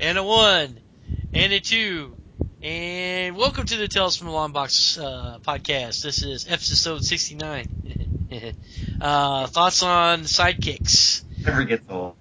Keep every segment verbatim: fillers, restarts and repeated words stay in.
and a one, and a two, and welcome to the Tales from the Long Box uh, podcast. This is episode sixty-nine. uh, thoughts on sidekicks. Never gets old.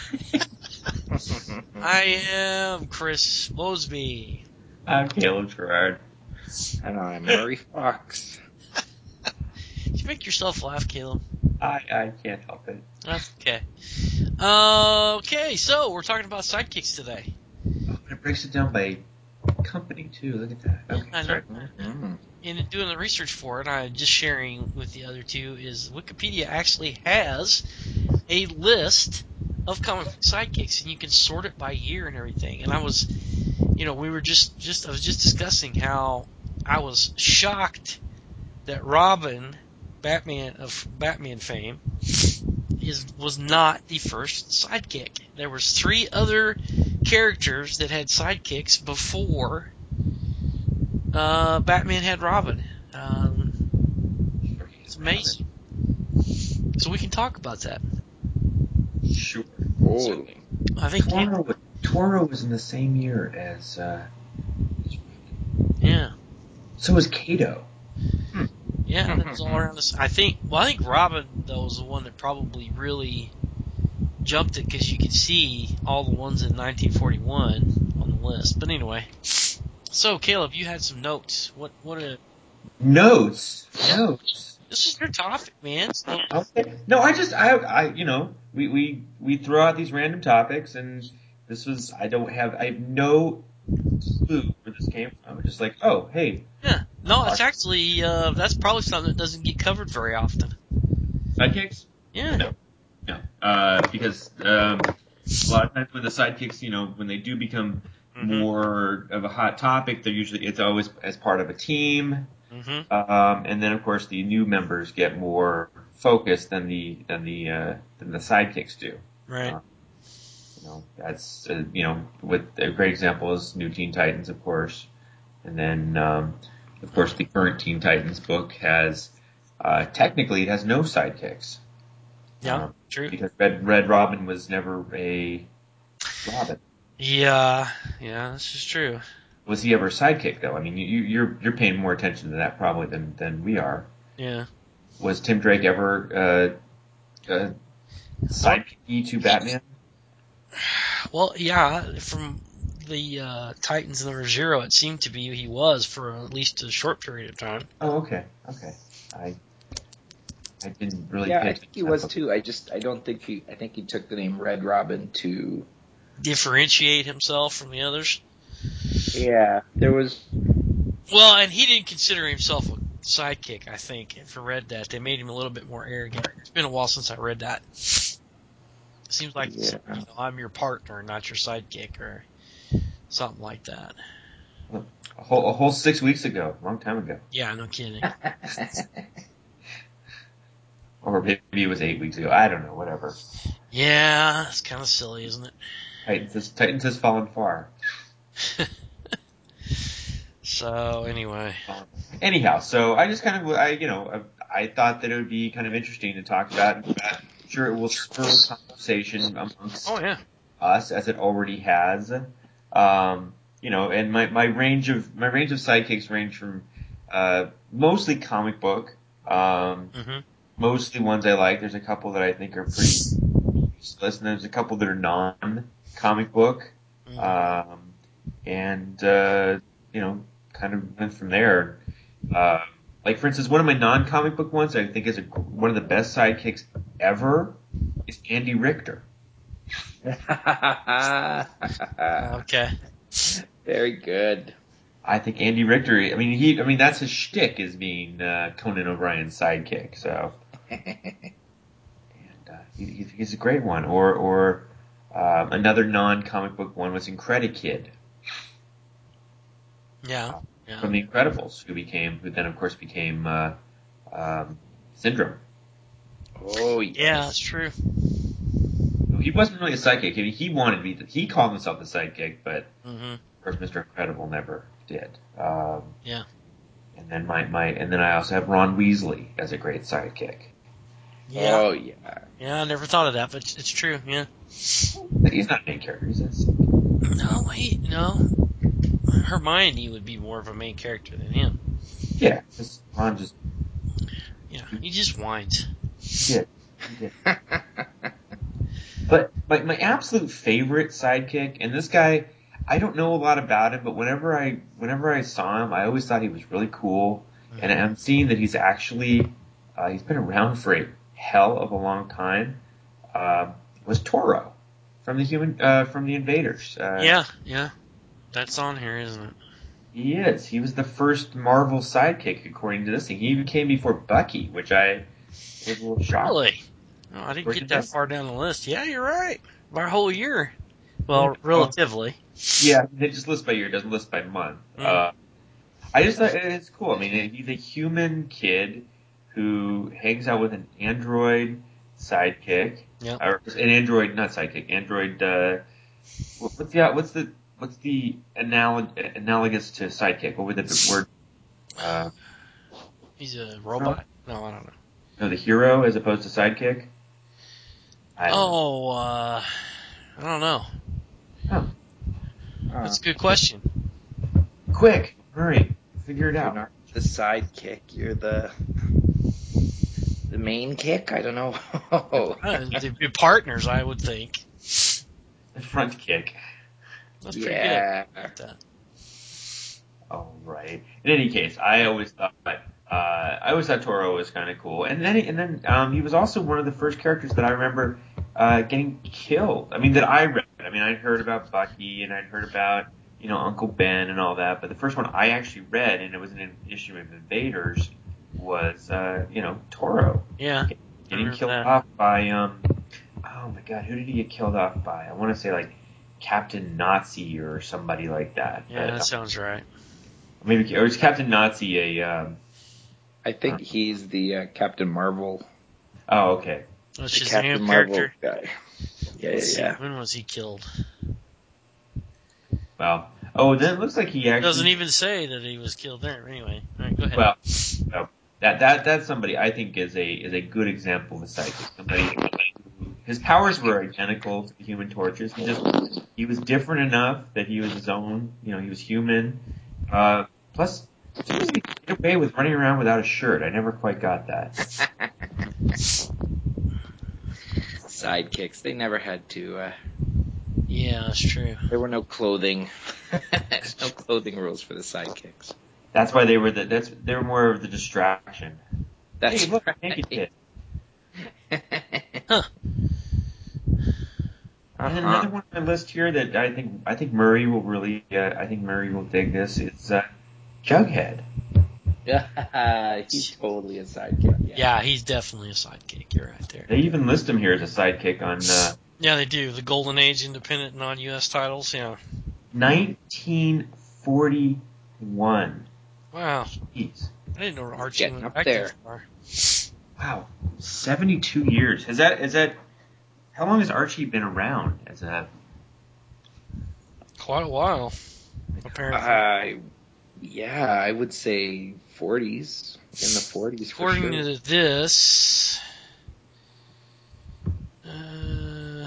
I am Chris Mosby. I'm Caleb Gerard. And I'm Murray Fox. Did you make yourself laugh, Caleb? I, I can't help it. That's okay. Uh, okay, so we're talking about sidekicks today. Oh, and it breaks it down by company, too. Look at that. Okay, I know. sorry. Mm-hmm. In doing the research for it, I'm just sharing with the other two, is Wikipedia actually has a list of comic book sidekicks, and you can sort it by year and everything. And I was, you know, we were just, just I was just discussing how I was shocked that Robin, Batman of Batman fame, is was not the first sidekick. There was three other characters that had sidekicks before uh, Batman had Robin. Um, it's amazing. So we can talk about that. Sure. Totally. I think, Toro, was- Toro was in the same year as, uh, yeah, so was Kato. yeah, that was all around us. I think, well, I think Robin though was the one that probably really jumped it because you could see all the ones in nineteen forty-one on the list. But anyway, so Caleb, you had some notes. What, what a Notes. Yeah. Notes. This is your topic, man. So, Okay. No, I just, I, I, you know, we, we, we throw out these random topics, and this was, I don't have, I have no clue where this came from. I'm just like, oh, hey. yeah, no, it's actually uh, that's probably something that doesn't get covered very often. Sidekicks? Yeah, No. No. Uh, because, um, a lot of times when the sidekicks, you know, when they do become Mhm. more of a hot topic, they're usually, it's always as part of a team. Mm-hmm. Um, and then of course the new members get more focused than the, than the, uh, than the sidekicks do. Right. Uh, you know, that's, uh, you know, with a great example is New Teen Titans, of course. And then, um, of course the current Teen Titans book has, uh, technically it has no sidekicks. Yeah, Um, true. Because Red, Red Robin was never a Robin. Yeah, yeah, this is true. Was he ever a sidekick though? I mean, you, you're, you're paying more attention to that probably than, than we are. Yeah. Was Tim Drake ever, uh, uh, sidekick to Batman? Well, yeah, from the uh, Titans number zero, it seemed to be he was for at least a short period of time. Oh, okay, okay. I, I didn't really Yeah, pay I attention. think he was too. I just, I don't think he, I think he took the name Red Robin to, Differentiate himself from the others. yeah, there was, Well, and he didn't consider himself a sidekick, I think, if I read that. They made him a little bit more arrogant. It's been a while since I read that. It seems like, yeah. you know, I'm your partner, not your sidekick, or something like that. A whole, a whole six weeks ago, a long time ago. Yeah, no kidding. Or maybe it was eight weeks ago. I don't know, whatever. Yeah, it's kind of silly, isn't it? Titans has, Titans has fallen far. So, anyway. Um, anyhow, so I just kind of, I, you know, I, I thought that it would be kind of interesting to talk about. I'm sure it will spur conversation amongst Oh, yeah. us as it already has. Um, you know, and my, my range of, my range of sidekicks range from, uh, mostly comic book, um, Mm-hmm. mostly ones I like. There's a couple that I think are pretty useless, and there's a couple that are non-comic book. Mm-hmm. Um, and, uh, you know, kind of went from there. Uh, like, for instance, one of my non-comic book ones I think is a, one of the best sidekicks ever is Andy Richter. Okay. Very good. I think Andy Richter, I mean, he, I mean, that's his shtick is being, uh, Conan O'Brien's sidekick, so. And, uh, he, he's a great one. Or, or, um, another non-comic book one was Incredikid. Yeah. Yeah. From The Incredibles, who became, who then of course became, uh, um, Syndrome. Oh, yes. Yeah, that's true. He wasn't really a sidekick. I mean, he wanted to be, the, he called himself the sidekick, but Mm-hmm. of course Mister Incredible never did. Um, Yeah. and then my, my, and then I also have Ron Weasley as a great sidekick. Yeah. Oh, yeah. Yeah, I never thought of that, but it's, it's true. Yeah. He's not a main character. He's a side No, wait, no. Hermione would be more of a main character than him. Yeah, just Ron just Yeah, he just whines. he did. He did. But my my absolute favorite sidekick, and this guy, I don't know a lot about him, but whenever I whenever I saw him, I always thought he was really cool. And I'm seeing that he's actually uh, he's been around for a hell of a long time. Uh, was Toro from the human uh, from the Invaders? Uh, Yeah, yeah. That's on here, isn't it? He is. He was the first Marvel sidekick, according to this thing. He even came before Bucky, which I was a little shocked. Really? No, I didn't According get to that this. far down the list. Yeah, you're right. By a whole year. Well, Yeah. relatively. Yeah, it just lists by year, it doesn't list by month. Mm. Uh, I just thought it's cool. I mean, he's a human kid who hangs out with an android sidekick. Yep. Or an android, not sidekick, android, uh, what- what's the, what's the, what's the analog, analogous to sidekick? What would the word, uh, He's a robot. No, I don't know. no, the hero as opposed to sidekick? I don't know. Oh, uh, I don't know. Oh, That's a good question. quick, hurry, figure it You're out. not the sidekick. You're the the main kick. I don't know. Uh, They'd be partners, I would think. The front kick. That's pretty yeah. good. I like that. All right. In any case, I always thought uh, I always thought Toro was kind of cool, and then and then um, he was also one of the first characters that I remember uh, getting killed. I mean, that I read. I mean, I'd heard about Bucky and I'd heard about you know Uncle Ben and all that, but the first one I actually read, and it was an issue of Invaders, was uh, you know Toro Yeah. getting killed that. off by um oh my god, who did he get killed off by? I want to say like Captain Nazi or somebody like that. Yeah, but, that uh, sounds right. Maybe or is Captain Nazi a? Um, I think he's the uh, Captain Marvel. oh, okay. Oh, The Shazam Captain Marvel character. guy. Yeah, Let's see, yeah. when was he killed? Well, oh, then it looks like he It actually doesn't even say that he was killed there. Anyway, all right, go ahead. Well, well, that that that's somebody I think is a is a good example of a psychic. Somebody who, his powers were identical to the Human Torch's. He just he was different enough that he was his own. You know, he was human. Uh, plus, for some reason he could get away with running around without a shirt. I never quite got that. Sidekicks. They never had to. Uh, Yeah, that's true. there were no clothing. no clothing rules for the sidekicks. That's why they were the that's they were more of the distraction. That's Hey, look, right. naked kid. Huh. And then Uh-huh. another one on my list here that I think I think Murray will really uh, I think Murray will dig this is uh, Jughead. Yeah, he's totally a sidekick. Yeah. Yeah, he's definitely a sidekick. You're right there. They even list him here as a sidekick on uh, Yeah, they do. The Golden Age independent non-U S titles, yeah. nineteen forty-one. Wow. Jeez. I didn't know Archie Getting went up back there. that far. Wow, seventy-two years. Has that is that? How long has Archie been around as a? Quite a while, apparently. Uh, yeah, I would say forties. In the forties for According sure. to this, uh,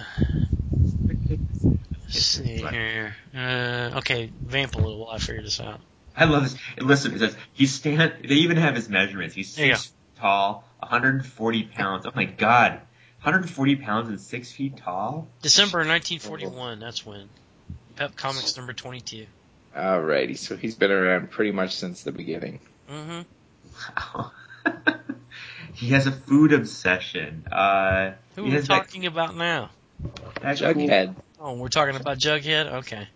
let's see here. Uh, okay, vamp a little while I figure this out. I love this. Listen, it says he's stand. They even have his measurements. He's There you six feet tall, one hundred forty pounds. Oh my god, one hundred forty pounds and six feet tall. December nineteen forty-one, that's when. Pep Comics number twenty-two. Alrighty, so he's been around pretty much since the beginning. Mm-hmm. Wow. He has a food obsession. Uh, Who he are we has that, talking about now? that cool- Jughead, Oh, we're talking about Jughead? Okay.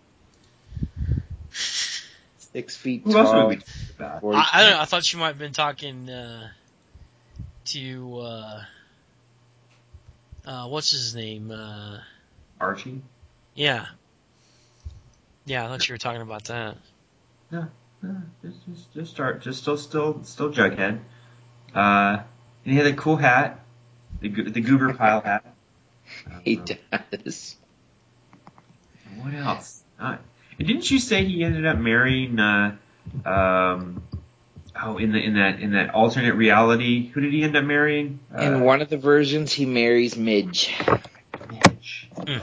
six feet Who else would tall. we talk about? forty I, I don't know. I thought you might have been talking uh, to uh, uh, what's his name? Uh, Archie? yeah, yeah. I thought you were talking about that. No, no, just, just, just start. Just still, still, still Jughead. Uh, and he had a cool hat, the Go- the Goober Pile hat. He Um, does. What else? Uh, didn't you say he ended up marrying? Uh, um, oh, in the in that in that alternate reality, who did he end up marrying? In Uh, one of the versions, he marries Midge. Midge. Mm.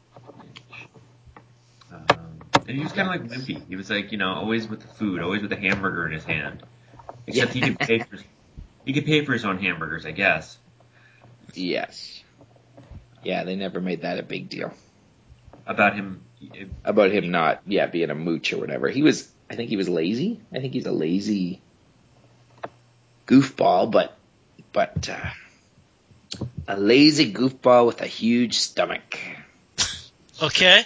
Um, and he was kind of like wimpy. He was like, you know, always with the food, always with a hamburger in his hand. Except Yeah. he could pay for his, he could pay for his own hamburgers, I guess. Yes. Yeah, they never made that a big deal. About him. About him not, yeah, being a mooch or whatever. He was, I think he was lazy. I think he's a lazy goofball, but, but, uh, a lazy goofball with a huge stomach. Okay.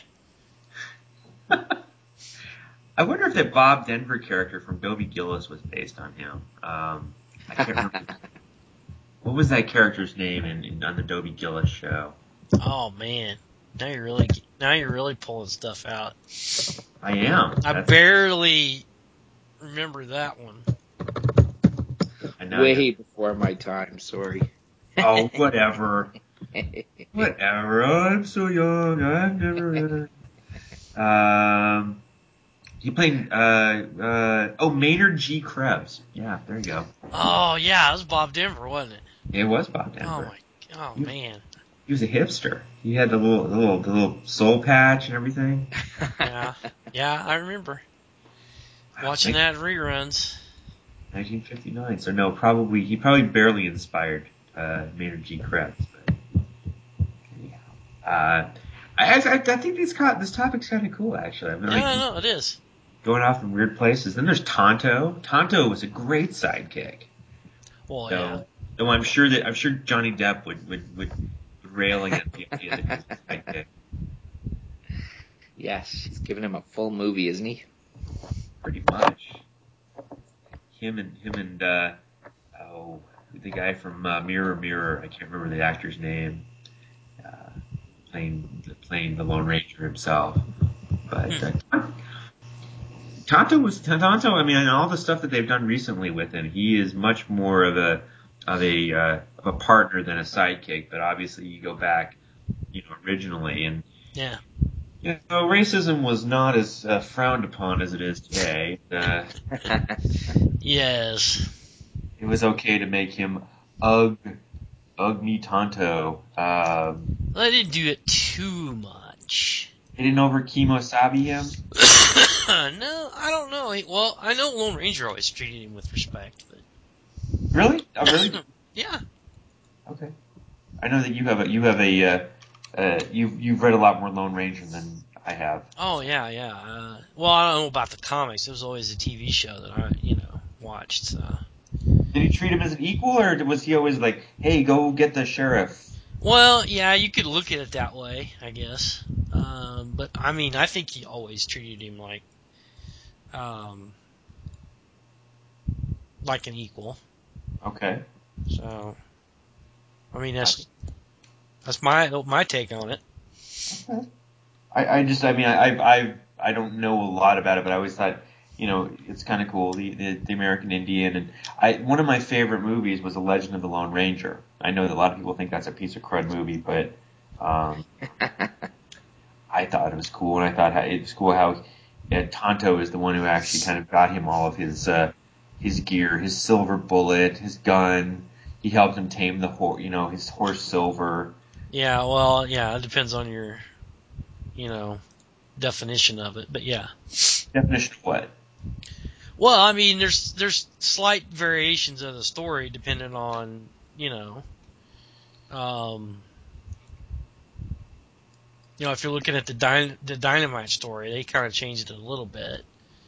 I wonder if that Bob Denver character from Dobie Gillis was based on him. Um, I can't remember. What was that character's name in, in on the Dobie Gillis show? Oh man, now you're really now you're really pulling stuff out. I am. I That's, barely remember that one. I know. Way you- before my time, sorry. Oh, whatever. Whatever. I'm so young. I've never read. Um, he played. Uh, uh, oh, Maynard G. Krebs. Yeah, there you go. Oh yeah, it was Bob Denver, wasn't it? It was Bob Denver. Oh my, oh He- man. He was a hipster. He had the little, the little, the little soul patch and everything. Yeah, yeah, I remember Wow, watching thank- that reruns. nineteen fifty-nine. So no, probably he probably barely inspired uh, Maynard G. Krebs. But anyhow, uh, I, I, I think this co- this topic's kind of cool actually. I mean, Yeah, like I know it is. going off in weird places. Then there's Tonto. Tonto was a great sidekick. Well, So, yeah. though I'm sure that I'm sure Johnny Depp would would would, would rail against the idea that he was a sidekick. Yes, he's giving him a full movie, isn't he? Pretty much. Him and him and uh, oh, the guy from uh, Mirror Mirror. I can't remember the actor's name. Uh, playing playing the Lone Ranger himself, but uh, Tonto was Tonto. I mean, and all the stuff that they've done recently with him, he is much more of a of a uh, of a partner than a sidekick. But obviously, you go back, you know, originally, and Yeah. you know, racism was not as uh, frowned upon as it is today. Uh, Yes. it was okay to make him Ugg Ugg me Tonto. Um, Well, they didn't do it too much. they didn't over Kemosabe him. No, I don't know. He- Well, I know Lone Ranger always treated him with respect, but Really? Oh, really? yeah. Okay. I know that you have a you have a uh, uh, you've you've read a lot more Lone Ranger than I have. Oh yeah, yeah. Uh, well, I don't know about the comics. It was always a T V show that I, you know, watched. So. Did he treat him as an equal, or was he always like, "Hey, go get the sheriff"? Well, yeah, you could look at it that way, I guess. Um, but I mean, I think he always treated him like, um, like an equal. Okay. So, I mean, that's that's my my take on it. Okay. I, I just I mean I I I I don't know a lot about it, but I always thought, you know, it's kind of cool, the, the the American Indian. And I one of my favorite movies was The Legend of the Lone Ranger. I know that a lot of people think that's a piece of crud movie, but um, I thought it was cool, and I thought how, it was cool how uh, Tonto is the one who actually kind of got him all of his uh, his gear, his silver bullet, his gun. He helped him tame the horse, you know, his horse Silver. Yeah, well, yeah, it depends on your, you know, definition of it, but yeah. Definition of what? Well, I mean, there's there's slight variations of the story depending on, you know, um, you know, if you're looking at the Dyn- the Dynamite story, they kind of changed it a little bit,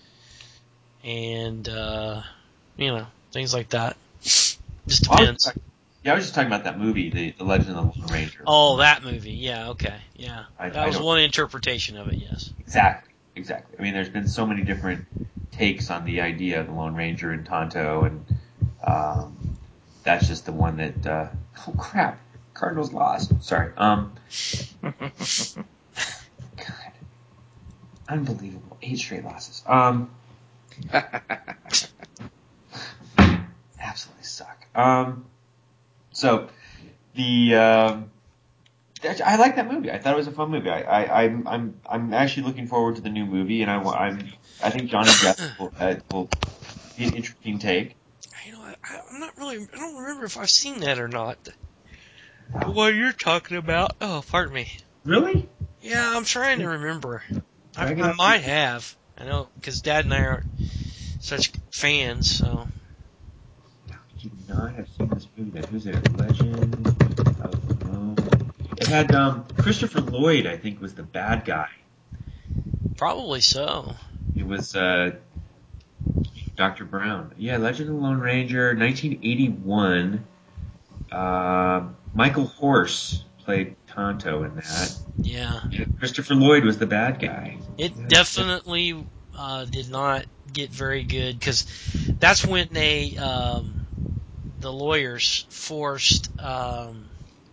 and uh, you know, things like that. Just Well, I was depends. talking- yeah, I was just talking about that movie, the, the Legend of the Lone Ranger. Oh, that movie. Yeah, okay, yeah, I, that I was don't one interpretation of it. Yes. exactly, exactly. I mean, there's been so many different takes on the idea of the Lone Ranger and Tonto, and um, that's just the one that. Uh, oh crap! Cardinals lost. Sorry. Um. God, unbelievable! Eight straight losses. Um. Absolutely suck. Um. So the. Um, I like that movie. I thought it was a fun movie. I, I, I'm, I'm, I'm actually looking forward to the new movie, and I, I'm, I think Johnny Depp will, uh, will be an interesting take. You know, I, I'm not really. I don't remember if I've seen that or not. What you're talking about? Oh, pardon me. Really? Yeah, I'm trying to remember. I, Dragon I Off might the- have. I know because Dad and I aren't such fans. So You could not have seen this movie. Then who's it? Legend of the Moon. It had um, Christopher Lloyd, I think, was the bad guy. probably so. It was uh, Doctor Brown. Yeah, Legend of the Lone Ranger, nineteen eighty-one. Uh, Michael Horse played Tonto in that. Yeah, Yeah, Christopher Lloyd was the bad guy. it Yeah. definitely uh, did not get very good because that's when they um, the lawyers forced um,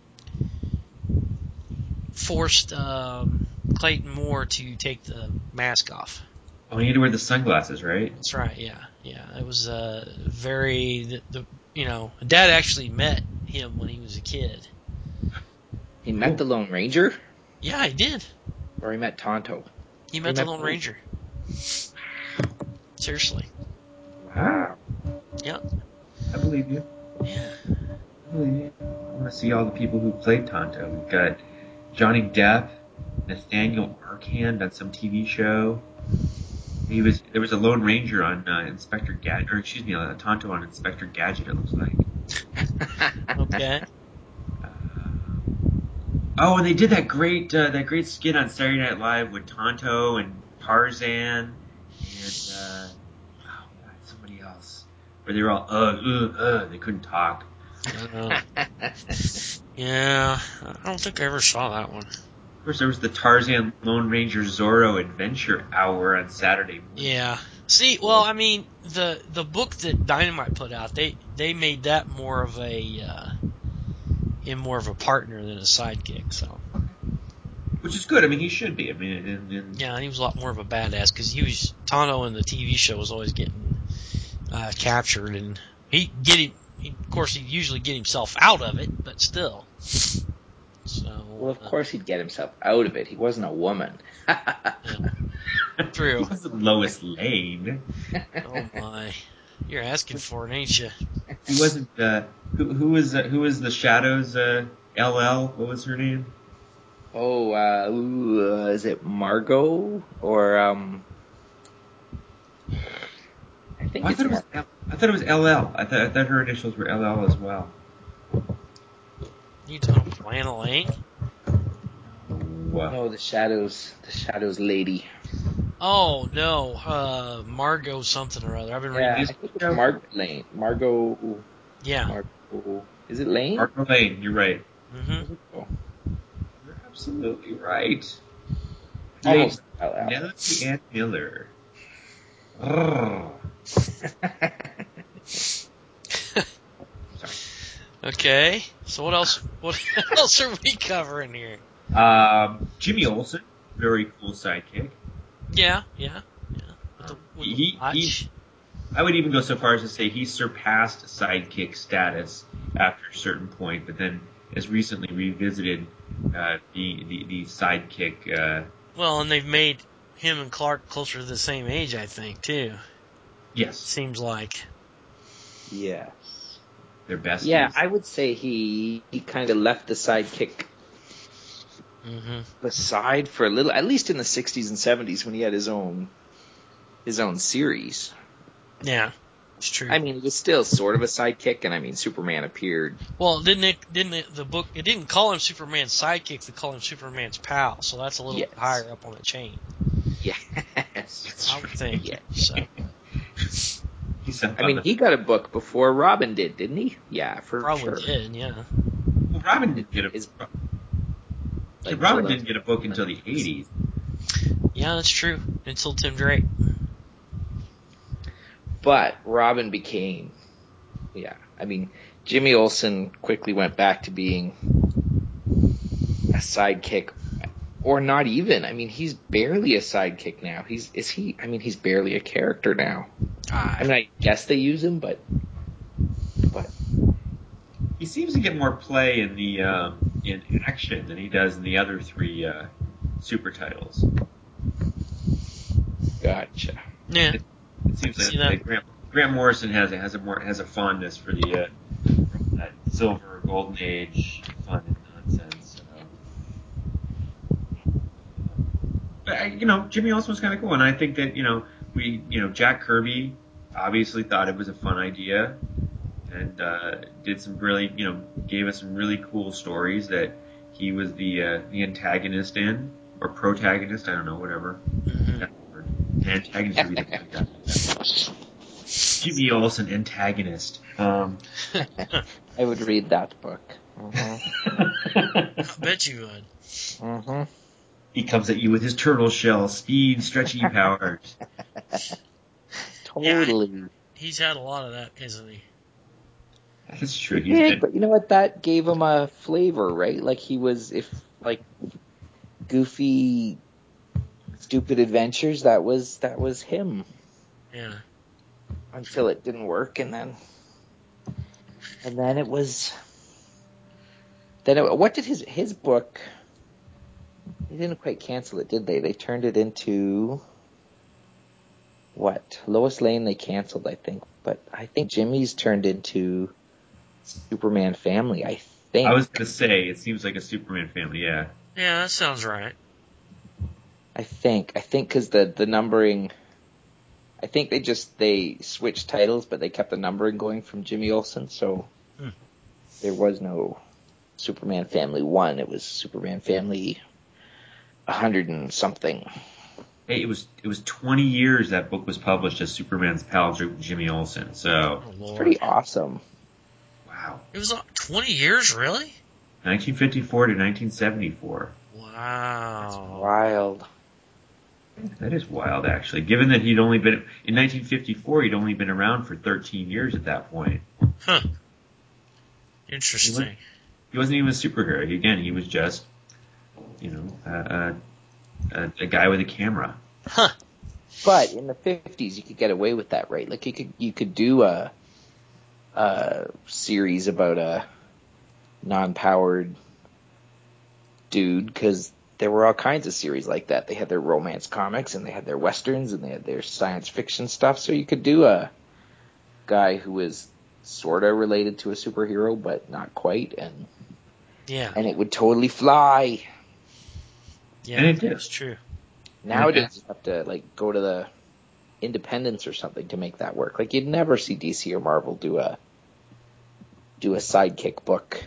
forced um, Clayton Moore to take the mask off. Oh, you had to wear the sunglasses, right? That's right. Yeah, yeah. It was uh, very the, the you know Dad actually met him when he was a kid. He met Cool. the Lone Ranger, Yeah, he did. or he met Tonto. He He met the met Lone both. Ranger. Seriously. Wow. Yeah. I believe you. Yeah. I believe you. I want to see all the people who played Tonto. We've got Johnny Depp, Nathaniel Arcand on some T V show. He was there was a Lone Ranger on uh, Inspector Gadget, or excuse me, a Tonto on Inspector Gadget. It looks like. Okay. Uh, oh, and they did that great uh, that great skit on Saturday Night Live with Tonto and Tarzan and uh, oh god, somebody else, where they were all uh uh uh they couldn't talk. Uh, yeah. I don't think I ever saw that one. Of course, there was the Tarzan Lone Ranger Zorro Adventure Hour on Saturday morning. Yeah. See, well, I mean, the the book that Dynamite put out, they they made that more of a uh, in more of a partner than a sidekick. So Which is good. I mean, he should be. I mean, and, and yeah, he was a lot more of a badass because he was Tonto in the T V show was always getting uh, captured, and he get him. He, of course, he'd usually get himself out of it, but still. So Well, of uh, course he'd get himself out of it. He wasn't a woman. yeah, true. he wasn't Lois Lane. Oh my, you're asking for it, ain't you? He wasn't. Uh, who who was uh, who was the Shadows? Uh, L L. What was her name? Oh, uh, ooh, uh, is it Margot or um? I think Oh, I it's thought it was. Mar- L- I thought it was L L. I thought I thought her initials were L L as well. You talking about Lana Lang? Wow. no, the shadows, the shadows lady. Oh no, uh, Margot something or other. I've been Yeah, reading. I think it's Margot Lane. Margot. Yeah. Margot. Is it Lane? Margot Lane. You're right. hmm Oh, You're absolutely right. almost. Nellie Ann Miller. Sorry. Okay. So what else? What else are we covering here? Um, Jimmy Olsen, very cool sidekick. Yeah, yeah, yeah. With the, Um, with he, the he, watch. I would even go so far as to say he surpassed sidekick status after a certain point, but then has recently revisited uh, the, the the sidekick. Uh, Well, and they've made him and Clark closer to the same age, I think, too. yes, Seems like. Yes. their besties. Yeah, I would say he he kind of left the sidekick hmm aside for a little, at least in the sixties and seventies when he had his own his own series. Yeah, it's true. I mean, it was still sort of a sidekick, and I mean, Superman appeared. Well, didn't it? Didn't it, the book? It didn't call him Superman's sidekick. They call him Superman's pal. So that's a little Yes. bit higher up on the chain, Yes. I would think. Yeah. So He's up I on mean, the, he got a book before Robin did, didn't he? Yeah, for probably sure. did. Yeah. well, Robin didn't get a His, Robin Like, didn't get a book until the eighties. Yeah, that's true. Until Tim Drake. But Robin became, yeah. I mean, Jimmy Olsen quickly went back to being a sidekick, or not even. I mean, he's barely a sidekick now. He's is he? I mean, he's barely a character now. Ah, I mean, I guess they use him, but but He seems to get more play in the um, in action than he does in the other three uh, super titles. gotcha. yeah. It, it seems See like that? uh, Grant, Grant Morrison has a, has a more has a fondness for the uh, from that silver golden age fun and nonsense. So. But I, you know, Jimmy Olsen was kind of cool, and I think that you know we you know Jack Kirby obviously thought it was a fun idea, and uh, did some really you know gave us some really cool stories that he was the uh, the antagonist in or protagonist. I don't know, whatever. Mm-hmm. That word. Antagonist would be the good guy. Jimmy Olsen, antagonist. Um, I would read that book. Mm-hmm. I bet you would. Mm-hmm. He comes at you with his turtle shell, speed, stretchy powers. Totally. Yeah, he's had a lot of that, isn't he? That's true. He He's did, been, but you know what? That gave him a flavor, right? Like he was, if like goofy, stupid adventures. That was that was him. Yeah. Until it didn't work, and then and then it was. Then it, what did his his book? They didn't quite cancel it, did they? They turned it into what? Lois Lane they canceled, I think. But I think Jimmy's turned into Superman Family, I think. I was going to say, it seems like a Superman family, yeah. Yeah, that sounds right. I think. I think because the, the numbering... I think they just, they switched titles, but they kept the numbering going from Jimmy Olsen, so Hmm. there was no Superman Family one. It was Superman Family a hundred and something. Hey, it was it was twenty years that book was published as Superman's pal Jimmy Olsen. So, Oh, It's Lord. pretty awesome. wow. It was uh, twenty years, really? nineteen fifty-four to nineteen seventy-four. Wow. Wild. That is wild, actually. Given that he'd only been in nineteen fifty-four, he'd only been around for thirteen years at that point. Huh. He, Interesting. was, he wasn't even a superhero. Again, he was just, you know, a, a, a guy with a camera. Huh. But in the fifties, you could get away with that, right? Like you could you could do a a series about a non-powered dude because there were all kinds of series like that. They had their romance comics and they had their westerns and they had their science fiction stuff. So you could do a guy who was sort of related to a superhero but not quite, and Yeah. and it would totally fly. Yeah, And it did. that's true. Nowadays you have to like go to the Independence or something to make that work. Like you'd never see D C or Marvel do a do a sidekick book.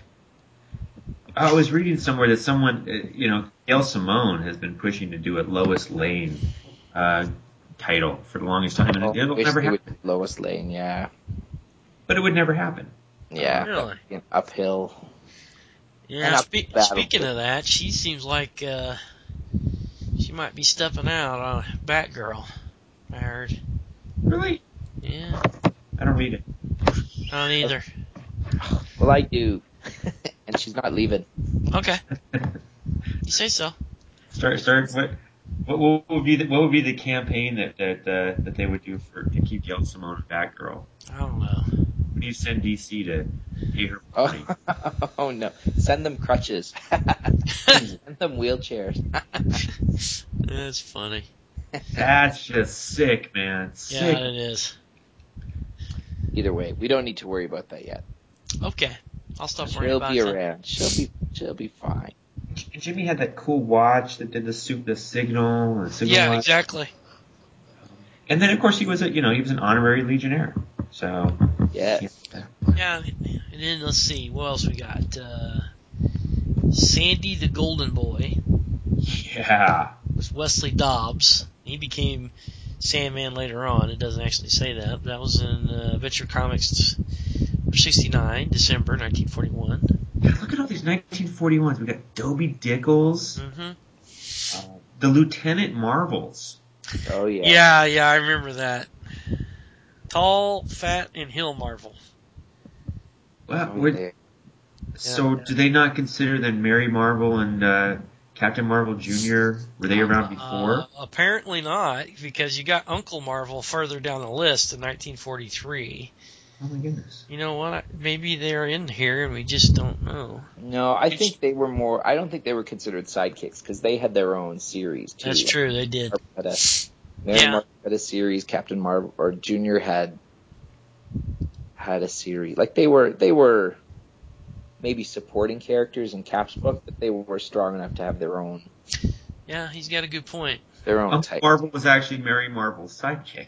I was reading somewhere that someone, uh, you know, Gail Simone has been pushing to do a Lois Lane uh, title for the longest time, and Oh, it'll wish never they would happen. do Lois Lane, yeah. But it would never happen. Yeah, Really? that would be an uphill. Yeah, And up spe- battle. speaking of that, she seems like uh, she might be stepping out on Batgirl. I heard. Really? Yeah, I don't read it. I don't either. Well, I do. And she's not leaving. Okay, you say so. Start, start. What, what, what would be the, what would be the campaign that that uh, that they would do for to keep Gail Simone a Batgirl? I don't know. When you send D C to pay her Oh, money? oh no. Send them crutches. Send them wheelchairs. That's funny. That's just sick, man. Sick. Yeah, it is. Either way, we don't need to worry about that yet. Okay, I'll stop worrying She'll about be it. then. around. She'll be she'll be fine. Jimmy had that cool watch that did the soup, the signal, the signal Yeah, watch. exactly. And then, of course, he was a you know he was an honorary Legionnaire. So Yes. yeah. Yeah, and then let's see what else we got. Uh, Sandy the Golden Boy Yeah. was Wesley Dobbs. He became Sandman later on. It doesn't actually say that. That was in uh, Adventure Comics sixty-nine, December nineteen forty-one. Look at all these nineteen forty-ones. We got Dobie Dickles, Mm-hmm. uh, the Lieutenant Marvels. Oh yeah. Yeah, yeah, I remember that. Tall, fat, and Hill Marvel. Well, Oh, we're- yeah. so Yeah. do they not consider then Mary Marvel and uh, Captain Marvel Junior? Were they around before? Uh, apparently not, because you got Uncle Marvel further down the list in nineteen forty-three. Oh my goodness. You know what? Maybe they're in here and we just don't know. No, I think they were more. I don't think they were considered sidekicks because they had their own series too. That's true, they did. Marvel had a, Mary Yeah. Marvel had a series. Captain Marvel or Junior had had a series. Like they were, they were maybe supporting characters in Cap's book, but they were strong enough to have their own. Yeah, he's got a good point. Their own Uncle type. Marvel was actually Mary Marvel's sidekick.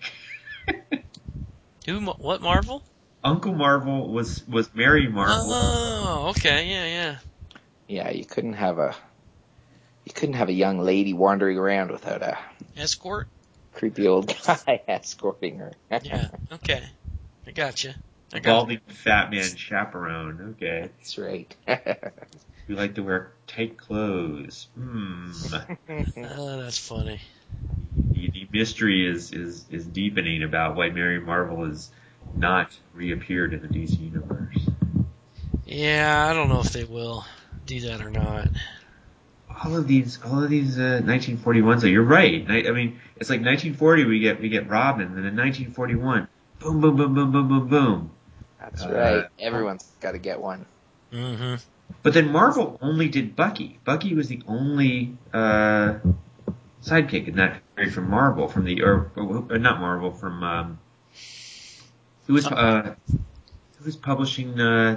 Who? What Marvel? Uncle Marvel was was Mary Marvel. Oh, okay, yeah, yeah. Yeah, you couldn't have a, you couldn't have a young lady wandering around without a Escort. creepy old guy escorting her. Yeah. Okay. I gotcha. I A got. balding fat man chaperone. Okay. That's right. We like to wear tight clothes. Hmm. Oh, that's funny. The, the mystery is, is, is deepening about why Mary Marvel has not reappeared in the D C universe. Yeah, I don't know if they will do that or not. All of these, all of these uh, nineteen forty-ones. Though you're right. I, I mean, it's like nineteen forty we get we get Robin, and then in nineteen forty-one, boom, boom, boom, boom, boom, boom, boom. That's Uh, right. Everyone's got to get one. Mm-hmm. But then Marvel only did Bucky. Bucky was the only uh, sidekick in that period from Marvel, from the or, or not Marvel, from um, who was uh, who was publishing uh,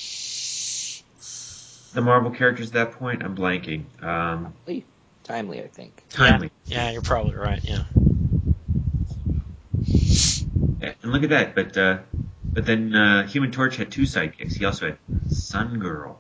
the Marvel characters at that point? I'm blanking. Um, Timely, Timely, I think. Timely. Yeah, yeah, you're probably right. Yeah. Yeah, and look at that. But uh, but then uh, Human Torch had two sidekicks. He also had Sun Girl.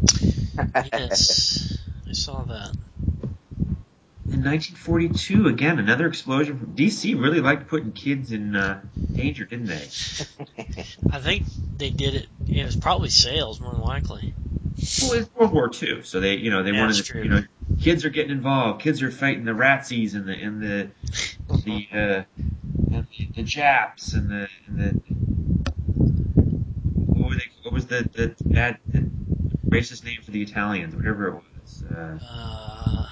Yes, I saw that. In nineteen forty-two, again, another explosion. From D C really liked putting kids in uh, danger, didn't they? I think they did it. It was probably sales, more than likely. Well, it's World War Two, so they, you know, they Yeah, wanted, that's to, true. you know, kids are getting involved. Kids are fighting the Ratsies and the and the the uh, and the, the Japs and the and the what were they? What was the the bad the racist name for the Italians? Whatever it was. Uh, Uh,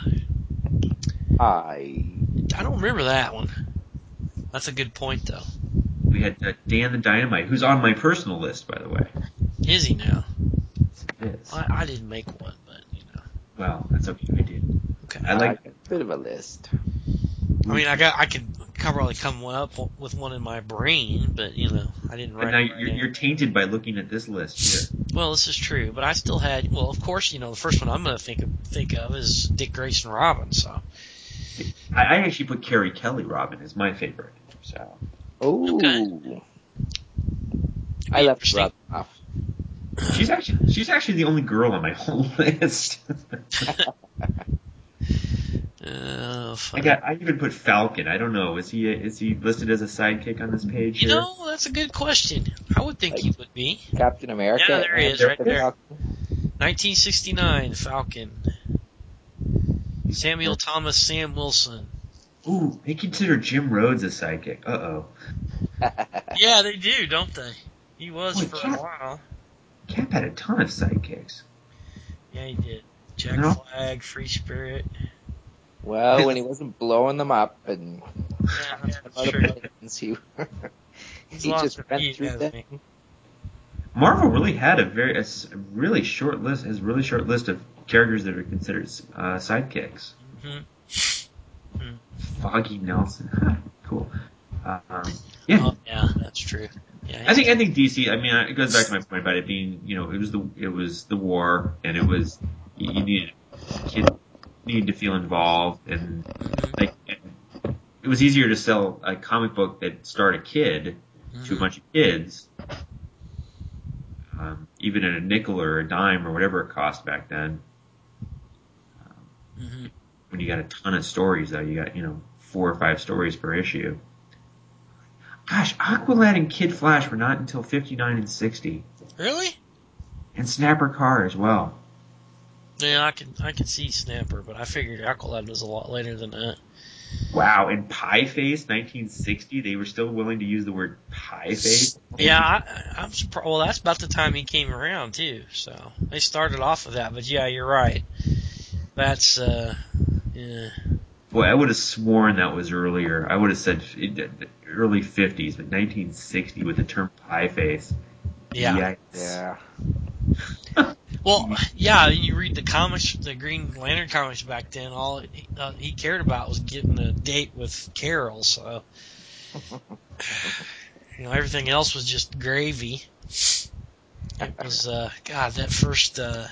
I. I don't remember that one. That's a good point, though. we had uh, Dan the Dynamite, who's on my personal list, by the way. Is he now? Yes, it is. I, I didn't make one, but you know. Well, that's okay. I did. Okay. I I like. got a bit of a list. I mean, I got I could probably come one up with one in my brain, but you know, I didn't But write now it right you're, down. you're tainted by looking at this list here. Well, this is true, but I still had. Well, of course, you know, the first one I'm going to think of think of is Dick Grayson Robin. So. I, I actually put Carrie Kelly Robin as my favorite. So. Oh. Okay. I left Interesting. Robin off. She's actually she's actually the only girl on my whole list. Uh, I got I even put Falcon. I don't know. Is he is he listed as a sidekick on this page You here? know, that's a good question. I would think Like- he would be. Captain America. Yeah, there he and is, right the there. Falcon. nineteen sixty-nine, Falcon. Samuel Thomas Sam Wilson. Ooh, they consider Jim Rhodes a sidekick. Uh oh. Yeah, they do, don't they? He was Boy, for Cap- a while. Cap had a ton of sidekicks. Yeah, he did. Jack No. Flag, Free Spirit. Well, when he wasn't blowing them up and Yeah, that's other true. planes, he He's he lost just a went few, through hasn't them. he? Marvel really had a very a s- really short list. Has a really short list of characters that are considered uh, sidekicks. Mm-hmm. Foggy Nelson. Huh, cool. Um, yeah. Oh, yeah, that's true. Yeah, I think he's- I think D C. I mean, it goes back to my point about it being, you know, it was the it was the war, and it was you needed kids needed to feel involved, and Mhm. like and it was easier to sell a comic book that starred a kid to a Mhm. bunch of kids, um, even at a nickel or a dime or whatever it cost back then. Um, Mhm. when you got a ton of stories, though, you got you know four or five stories per issue. Gosh, Aqualad and Kid Flash were not until fifty-nine and sixty. Really? And Snapper Carr as well. Yeah, I can I can see Snapper, but I figured Aqualad was a lot later than that. Wow, and Pie Face, nineteen sixty, they were still willing to use the word Pie Face? Yeah, I, I'm surprised. Well, that's about the time he came around too. So they started off with that, but yeah, you're right. That's uh, yeah. Boy, I would have sworn that was earlier. I would have said early fifties, but nineteen sixty with the term Pie Face. Yeah. Yikes. Yeah. Well, yeah, and you read the comics, the Green Lantern comics back then, all uh, he cared about was getting a date with Carol, so. You know, everything else was just gravy. It was, uh, God, that first, uh,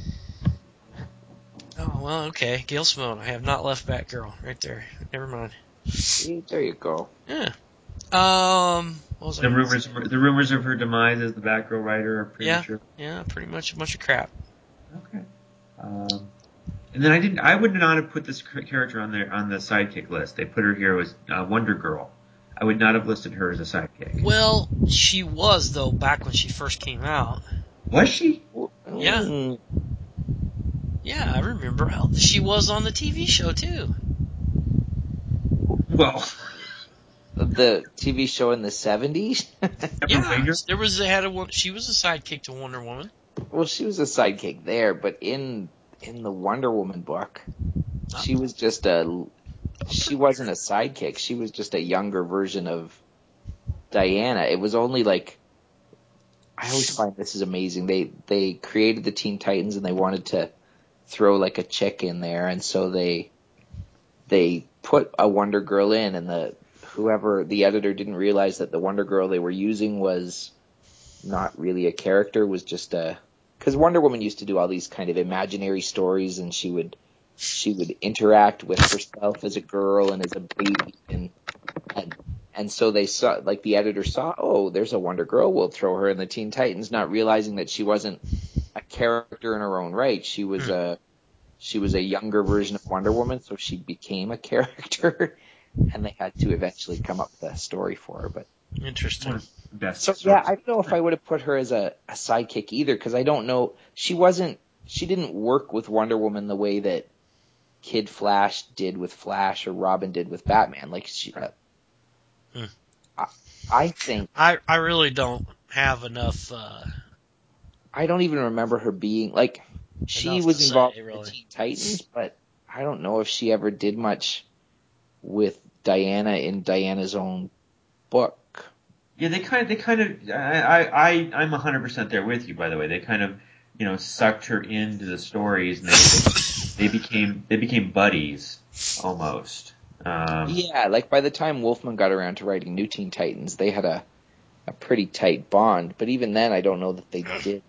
oh, well, okay, Gail Simone. I have not left Batgirl right there. Never mind. See, there you go. Yeah. Um, what was I The gonna rumors, say? the rumors of her demise as the Batgirl writer are pretty Yeah. true. Yeah, pretty much a bunch of crap. Okay. Um, and then I didn't. I would not have put this c- character on the on the sidekick list. They put her here as uh, Wonder Girl. I would not have listed her as a sidekick. Well, she was, though, back when she first came out. Was she? Yeah. Mm. Yeah, I remember. She was on the T V show, too. Well, The T V show in the seventies? Deborah Yeah, Winger? there was, they had a, one- she was a sidekick to Wonder Woman. Well, she was a sidekick there, but in in the Wonder Woman book, she was just a she wasn't a sidekick. She was just a younger version of Diana. It was only like I always find this is amazing. They they created the Teen Titans and they wanted to throw like a chick in there, and so they they put a Wonder Girl in, and the whoever the editor didn't realize that the Wonder Girl they were using was not really a character, was just a because Wonder Woman used to do all these kind of imaginary stories, and she would she would interact with herself as a girl and as a baby, and and and so they saw, like the editor saw, oh, there's a Wonder Girl, we'll throw her in the Teen Titans, not realizing that she wasn't a character in her own right. She was Hmm. a she was a younger version of Wonder Woman, so she became a character, and they had to eventually come up with a story for her. But Interesting. Best so yeah, I don't know if I would have put her as a, a sidekick either, because I don't know. She wasn't. She didn't work with Wonder Woman the way that Kid Flash did with Flash or Robin did with Batman. Like she, uh, Hmm. I, I think I, I really don't have enough, uh, I don't even remember her being like she enough was to involved say, in the really. Teen Titans, but I don't know if she ever did much with Diana in Diana's own book. Yeah, they kind of, they kind of, I, I, I- I'm one hundred percent there with you, by the way. They kind of, you know, sucked her into the stories and they, they became, they became buddies, almost. Um, Yeah, like by the time Wolfman got around to writing New Teen Titans, they had a, a pretty tight bond, but even then I don't know that they did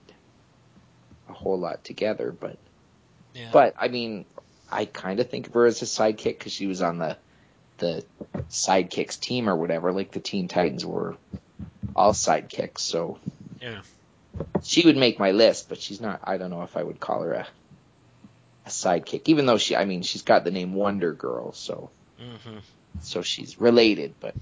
a whole lot together, but, Yeah. but I mean, I kind of think of her as a sidekick because she was on the, the sidekicks team or whatever, like the Teen Titans were all sidekicks, so Yeah. she would make my list, but she's not. I don't know if I would call her a a sidekick, even though she. I mean, she's got the name Wonder Girl, so Mm-hmm. so she's related. But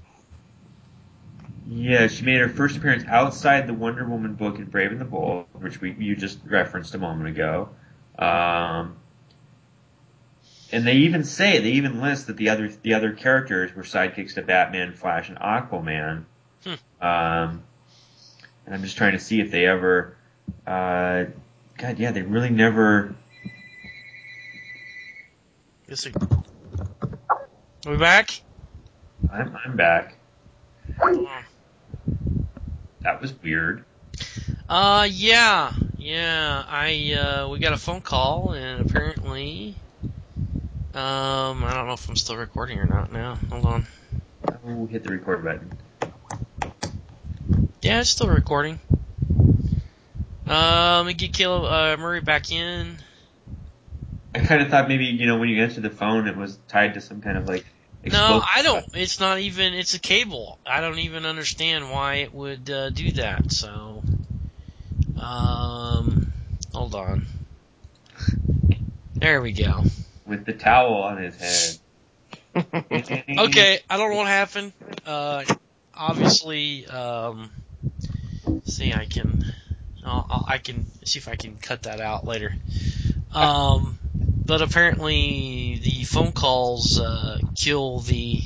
yeah, she made her first appearance outside the Wonder Woman book in Brave and the Bold, which we, you just referenced a moment ago. Um, and they even say, they even list that the other, the other characters were sidekicks to Batman, Flash, and Aquaman. Hmm. Um, and I'm just trying to see if they ever, uh, God, yeah, they really never. Guess we, are we back? I'm, I'm back. That was weird. Uh, yeah. Yeah, I, uh, we got a phone call, and apparently, um, I don't know if I'm still recording or not now. Hold on. Oh, hit the record button. Yeah, it's still recording. Uh, let me get Caleb, uh, Murray back in. I kind of thought maybe, you know, when you answered the phone, it was tied to some kind of like No, explosive. I don't. It's not even. It's a cable. I don't even understand why it would uh, do that. So, um, hold on. There we go. With the towel on his head. Okay, I don't know what happened. Uh, obviously, um, see, I can, I'll, I'll, I can see if I can cut that out later. Um, but apparently the phone calls uh, kill the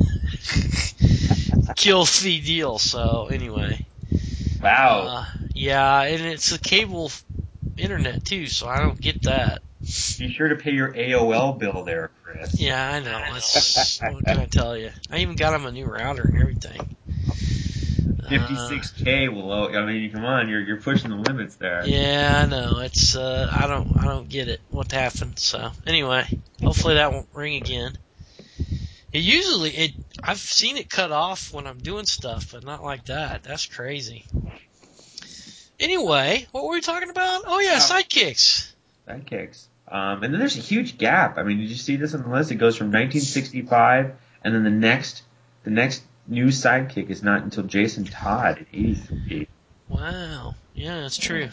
kill the deal. So anyway. Wow. Uh, yeah, and it's a cable f- internet too, so I don't get that. Be sure to pay your A O L bill there, Chris. Yeah, I know. It's, what can I tell you? I even got him a new router and everything. Uh, fifty-six K will, I mean, come on, you're, you're pushing the limits there. yeah, I know. It's uh, I don't I don't get it. What happened? So anyway, hopefully that won't ring again. It usually it I've seen it cut off when I'm doing stuff, but not like that. That's crazy. Anyway, what were we talking about? Oh yeah, Oh. sidekicks. Sidekicks. Um, and then there's a huge gap. I mean, did you see this on the list? It goes from nineteen sixty-five, and then the next, the next new sidekick is not until Jason Todd in eighty-three. Wow. Yeah, that's true.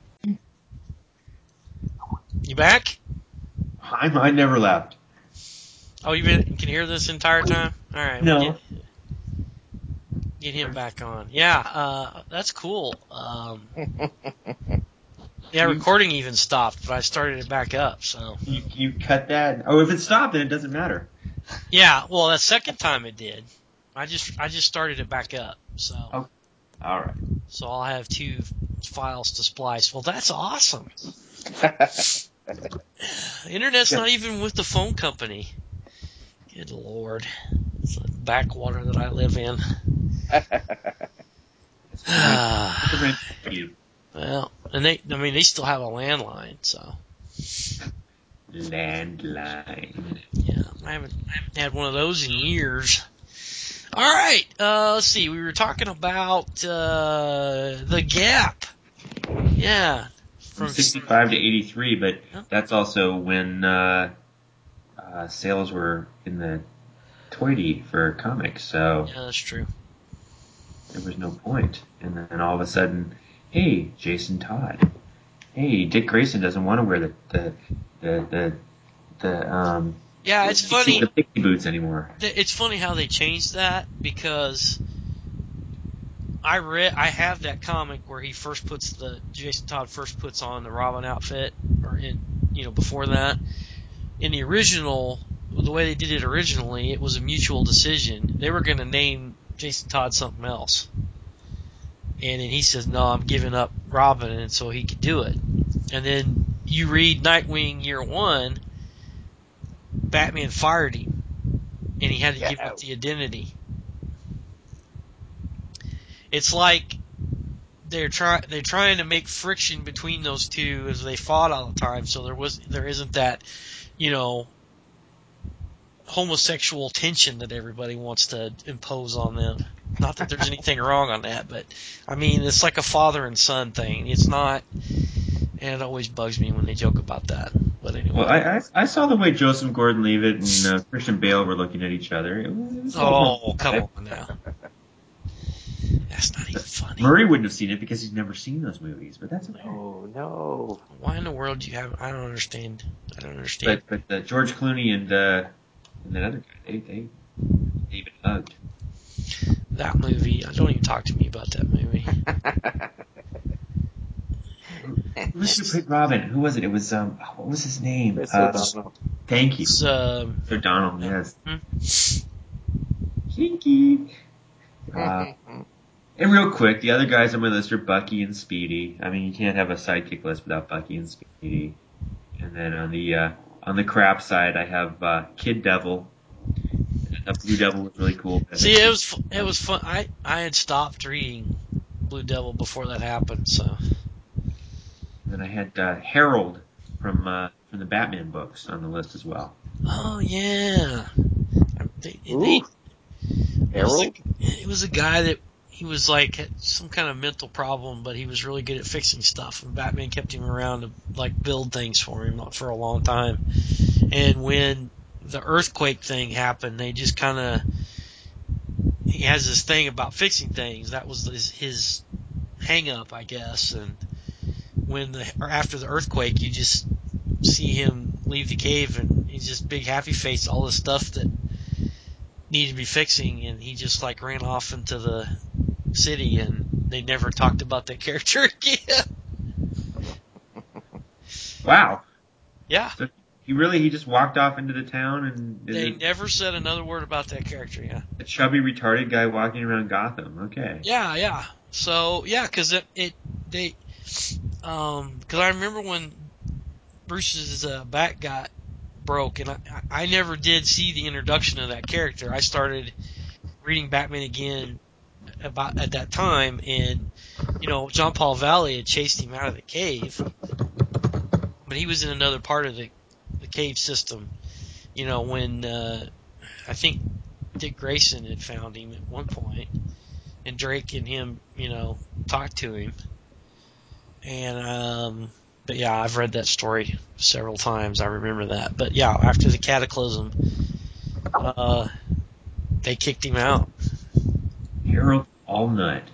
You back? I'm, I never left. Oh, you been? You can hear this entire time. All right, No. we'll get get him back on. Yeah, uh, that's cool. Um, yeah, recording even stopped, but I started it back up. So You, you cut that. Oh, if it stopped, then it doesn't matter. yeah, well, that second time it did. I just I just started it back up. So Oh. All right. so I'll have two files to splice. Well, that's awesome. Internet's Yeah. not even with the phone company. Good Lord. It's a backwater that I live in. It's different. You. Well, and they, I mean, they still have a landline, so. Landline. Yeah, I haven't, I haven't had one of those in years. Alright, uh, let's see, we were talking about, uh, The Gap. Yeah. From sixty-five to eighty-three, but Huh? that's also when, uh, uh, sales were in the toity for comics, so. Yeah, that's true. There was no point. And then all of a sudden, hey, Jason Todd. Hey, Dick Grayson doesn't want to wear the the the the, the um Yeah, it's funny. the pixie boots anymore. It's funny how they changed that because I read, I have that comic where he first puts the, Jason Todd first puts on the Robin outfit, or in, you know, before that. In the original, the way they did it originally, it was a mutual decision. They were going to name Jason Todd something else. And then he says, no, I'm giving up Robin, and so he could do it. And then you read Nightwing Year One, Batman fired him, and he had to Get give up out. the identity. It's like they're trying they're trying to make friction between those two as they fought all the time, so there was there isn't that, you know, homosexual tension that everybody wants to impose on them. Not that there's anything wrong on that, but I mean, it's like a father and son thing. It's not, and it always bugs me when they joke about that. But anyway. Well, I, I I saw the way Joseph Gordon-Levitt and uh, Christian Bale were looking at each other. It was, it was Oh, come on now. That's not even funny. Murray wouldn't have seen it because he's never seen those movies, but that's okay. No, no. Why in the world do you have? I don't understand. I don't understand. But but uh, George Clooney and uh, and that other guy, they they, they even hugged. That movie. Don't even talk to me about that movie. Who was who played Robin? Who was it? It was um. What was his name? Chris Uh, O'Donnell. thank you, It's um. O'Donnell. Yes. Hmm? Kinky. Uh, and real quick, the other guys on my list are Bucky and Speedy. I mean, you can't have a sidekick list without Bucky and Speedy. And then on the uh, on the crap side, I have uh, Kid Devil. And Blue Devil was really cool. but I See, think it was fu- it was fun. I I had stopped reading Blue Devil before that happened. So And then I had uh, Harold from uh, from the Batman books on the list as well. oh yeah, they, they, Ooh, it was a, Harold? it was a guy that he was like had some kind of mental problem, but he was really good at fixing stuff. And Batman kept him around to like build things for him for a long time. And when the earthquake thing happened, they just kind of he has this thing about fixing things. That was his, his hang up, I guess. And when the or after the earthquake, you just see him leave the cave, and he's just big happy face, all this stuff that needed to be fixing, and he just like ran off into the city, and they never talked about that character again. Wow. Yeah, So he really he just walked off into the town and is they it never said another word about that character. Yeah, a chubby retarded guy walking around Gotham? Okay. yeah, yeah. So yeah, because it it they um because I remember when Bruce's uh, back got broke, and I, I never did see the introduction of that character. I started reading Batman again about at that time, and you know John Paul Valley had chased him out of the cave, but he was in another part of the the cave system. You know when uh, I think Dick Grayson had found him at one point, and Drake and him, you know, talked to him. And um, but yeah, I've read that story several times. I remember that. But yeah, after the Cataclysm, uh, they kicked him out. Harold Allnut.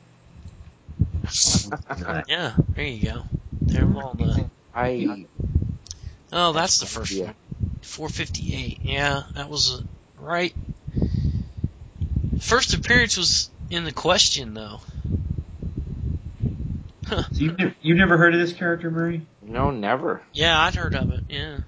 Allnut. Yeah, there you go. They're on the. I Oh, that's the no first idea. one. four fifty-eight. Yeah, that was uh, right. First appearance was in the Question, though. So you never, you never heard of this character, Murray? No, never. Yeah, I'd heard of it. Yeah.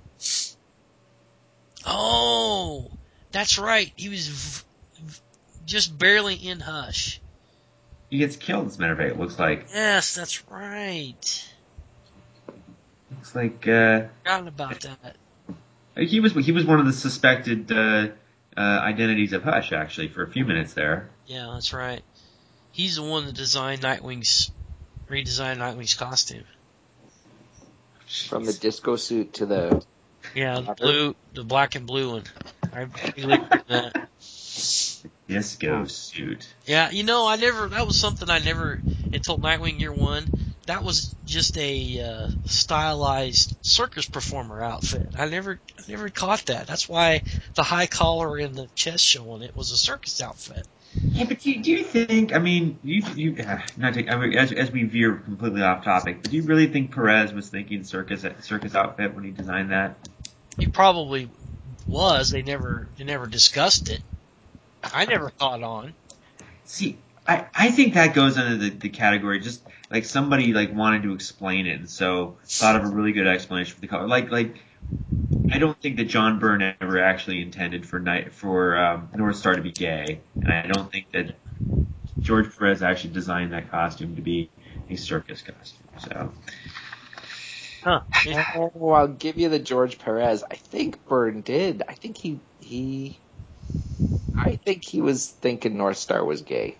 Oh, that's right. He was v- v- just barely in Hush. He gets killed. As a matter of fact, it looks like. Yes, that's right. Looks like uh, Forgotten about that. he was he was one of the suspected uh, uh, identities of Hush, actually, for a few minutes there. Yeah, that's right. He's the one that designed Nightwing's, redesigned Nightwing's costume. From the disco suit to the Yeah, the blue, the black and blue one. I believe in that. Disco suit. Yeah, you know, I never. That was something I never until Nightwing Year One. That was just a uh, stylized circus performer outfit. I never, I never caught that. That's why the high collar and the chest showing it was a circus outfit. Yeah, but do, do you think? I mean, you you uh, not to, I mean, as as we veer completely off topic, but do you really think Perez was thinking circus circus outfit when he designed that? He probably was. They never, they never discussed it. I never caught on. See, I, I think that goes under the, the category just like somebody like wanted to explain it, and so thought of a really good explanation for the color. Like like I don't think that John Byrne ever actually intended for night for um, North Star to be gay, and I don't think that George Perez actually designed that costume to be a circus costume. So Huh. Oh, I'll give you the George Perez. I think Byrne did. I think he he. I think he was thinking North Star was gay.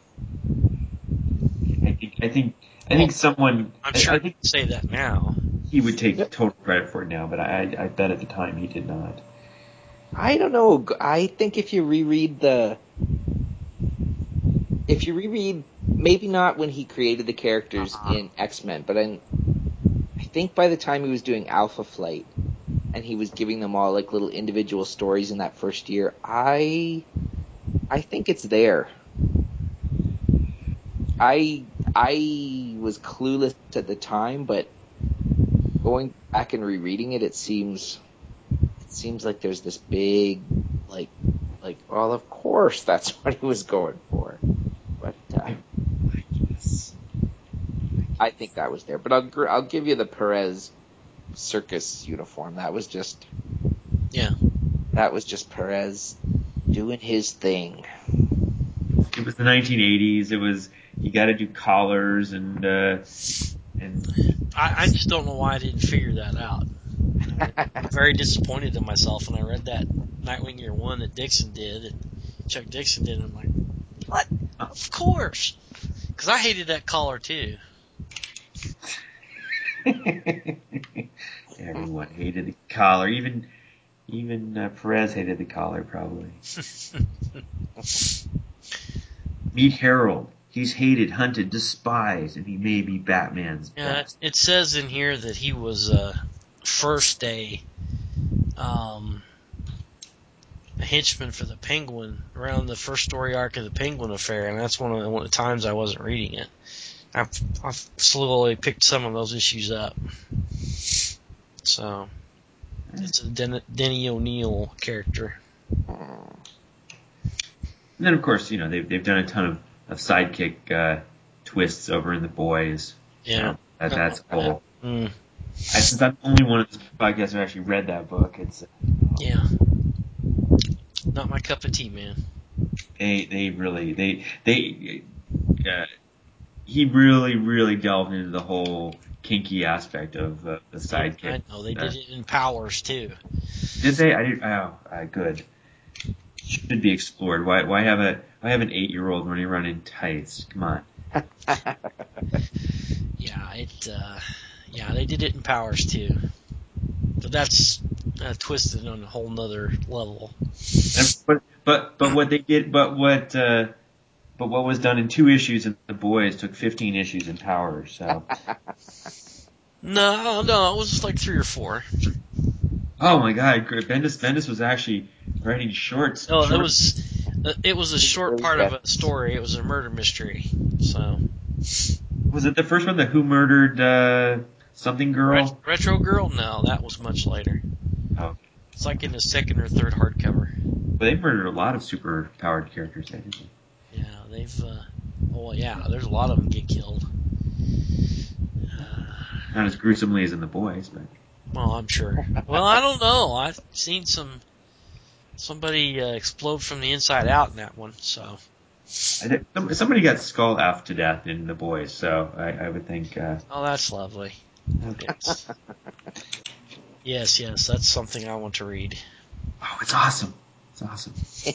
I think I think I think someone I'm I, sure I you think can say that now. he would take total credit for it now, but I I bet at the time he did not. I don't know. I think if you reread the, if you reread, maybe not when he created the characters in X-Men, but I, I think by the time he was doing Alpha Flight, and he was giving them all like little individual stories in that first year, I, I think it's there. I, I was clueless at the time, but going back and rereading it, it seems, it seems like there's this big, like, like, well, of course that's what he was going for. But uh, I think that was there. But I'll gr- I'll give you the Perez circus uniform. That was just Yeah. that was just Perez doing his thing. It was the nineteen eighties. It was you got to do collars and uh, and I, I just don't know why I didn't figure that out. I'm very disappointed in myself when I read that Nightwing Year One that Dixon did, and Chuck Dixon did. And I'm like, what? Of course, because I hated that collar too. everyone hated the collar. Even even uh, Perez hated the collar probably. Meet Harold. He's hated, hunted, despised, and he may be Batman's Yeah, best. it says in here that he was uh, first a um, a henchman for the Penguin around the first story arc of the Penguin affair, and that's one of the, one of the times I wasn't reading it. I've, I've slowly picked some of those issues up. So it's a Den- Denny O'Neil character. And then, of course, you know they've they've done a ton of, of sidekick uh, twists over in the boys. Yeah, So that, that's cool. Mm, I, since I'm the only one of this podcast who actually read that book, it's yeah. Not my cup of tea, man. they they really they they uh, he really really delved into the whole kinky aspect of uh, the Yeah, sidekick. I know they Uh, did it in Powers too. did they? I did. Oh, uh, good. Should be explored. Why why have a why have an eight year old running around in tights? Come on. Yeah, it. Uh, yeah, they did it in Powers too. But that's uh, twisted on a whole nother level. And, but but but what they did, but what uh, but what was done in two issues in The Boys took fifteen issues in Power. So, No, no, it was just like three or four. oh my God, Bendis Bendis was actually writing shorts. No, short, it was uh, it was a short part of a story. It was a murder mystery. So Was it the first one, the Who Murdered uh, Something Girl? Ret- Retro Girl? No, that was much later. Oh, It's like in the second or third hardcover. but they murdered a lot of super powered characters, didn't they? Yeah, they've. Uh, well, yeah, there's a lot of them get killed. Uh, Not as gruesomely as in The Boys, but well, I'm sure. Well, I don't know. I've seen some somebody uh, explode from the inside out in that one. So. I did, somebody got skull effed to death in The Boys, so I, I would think. Uh, Oh, that's lovely. okay. Yes. yes, yes, that's something I want to read. Oh, it's awesome! It's awesome.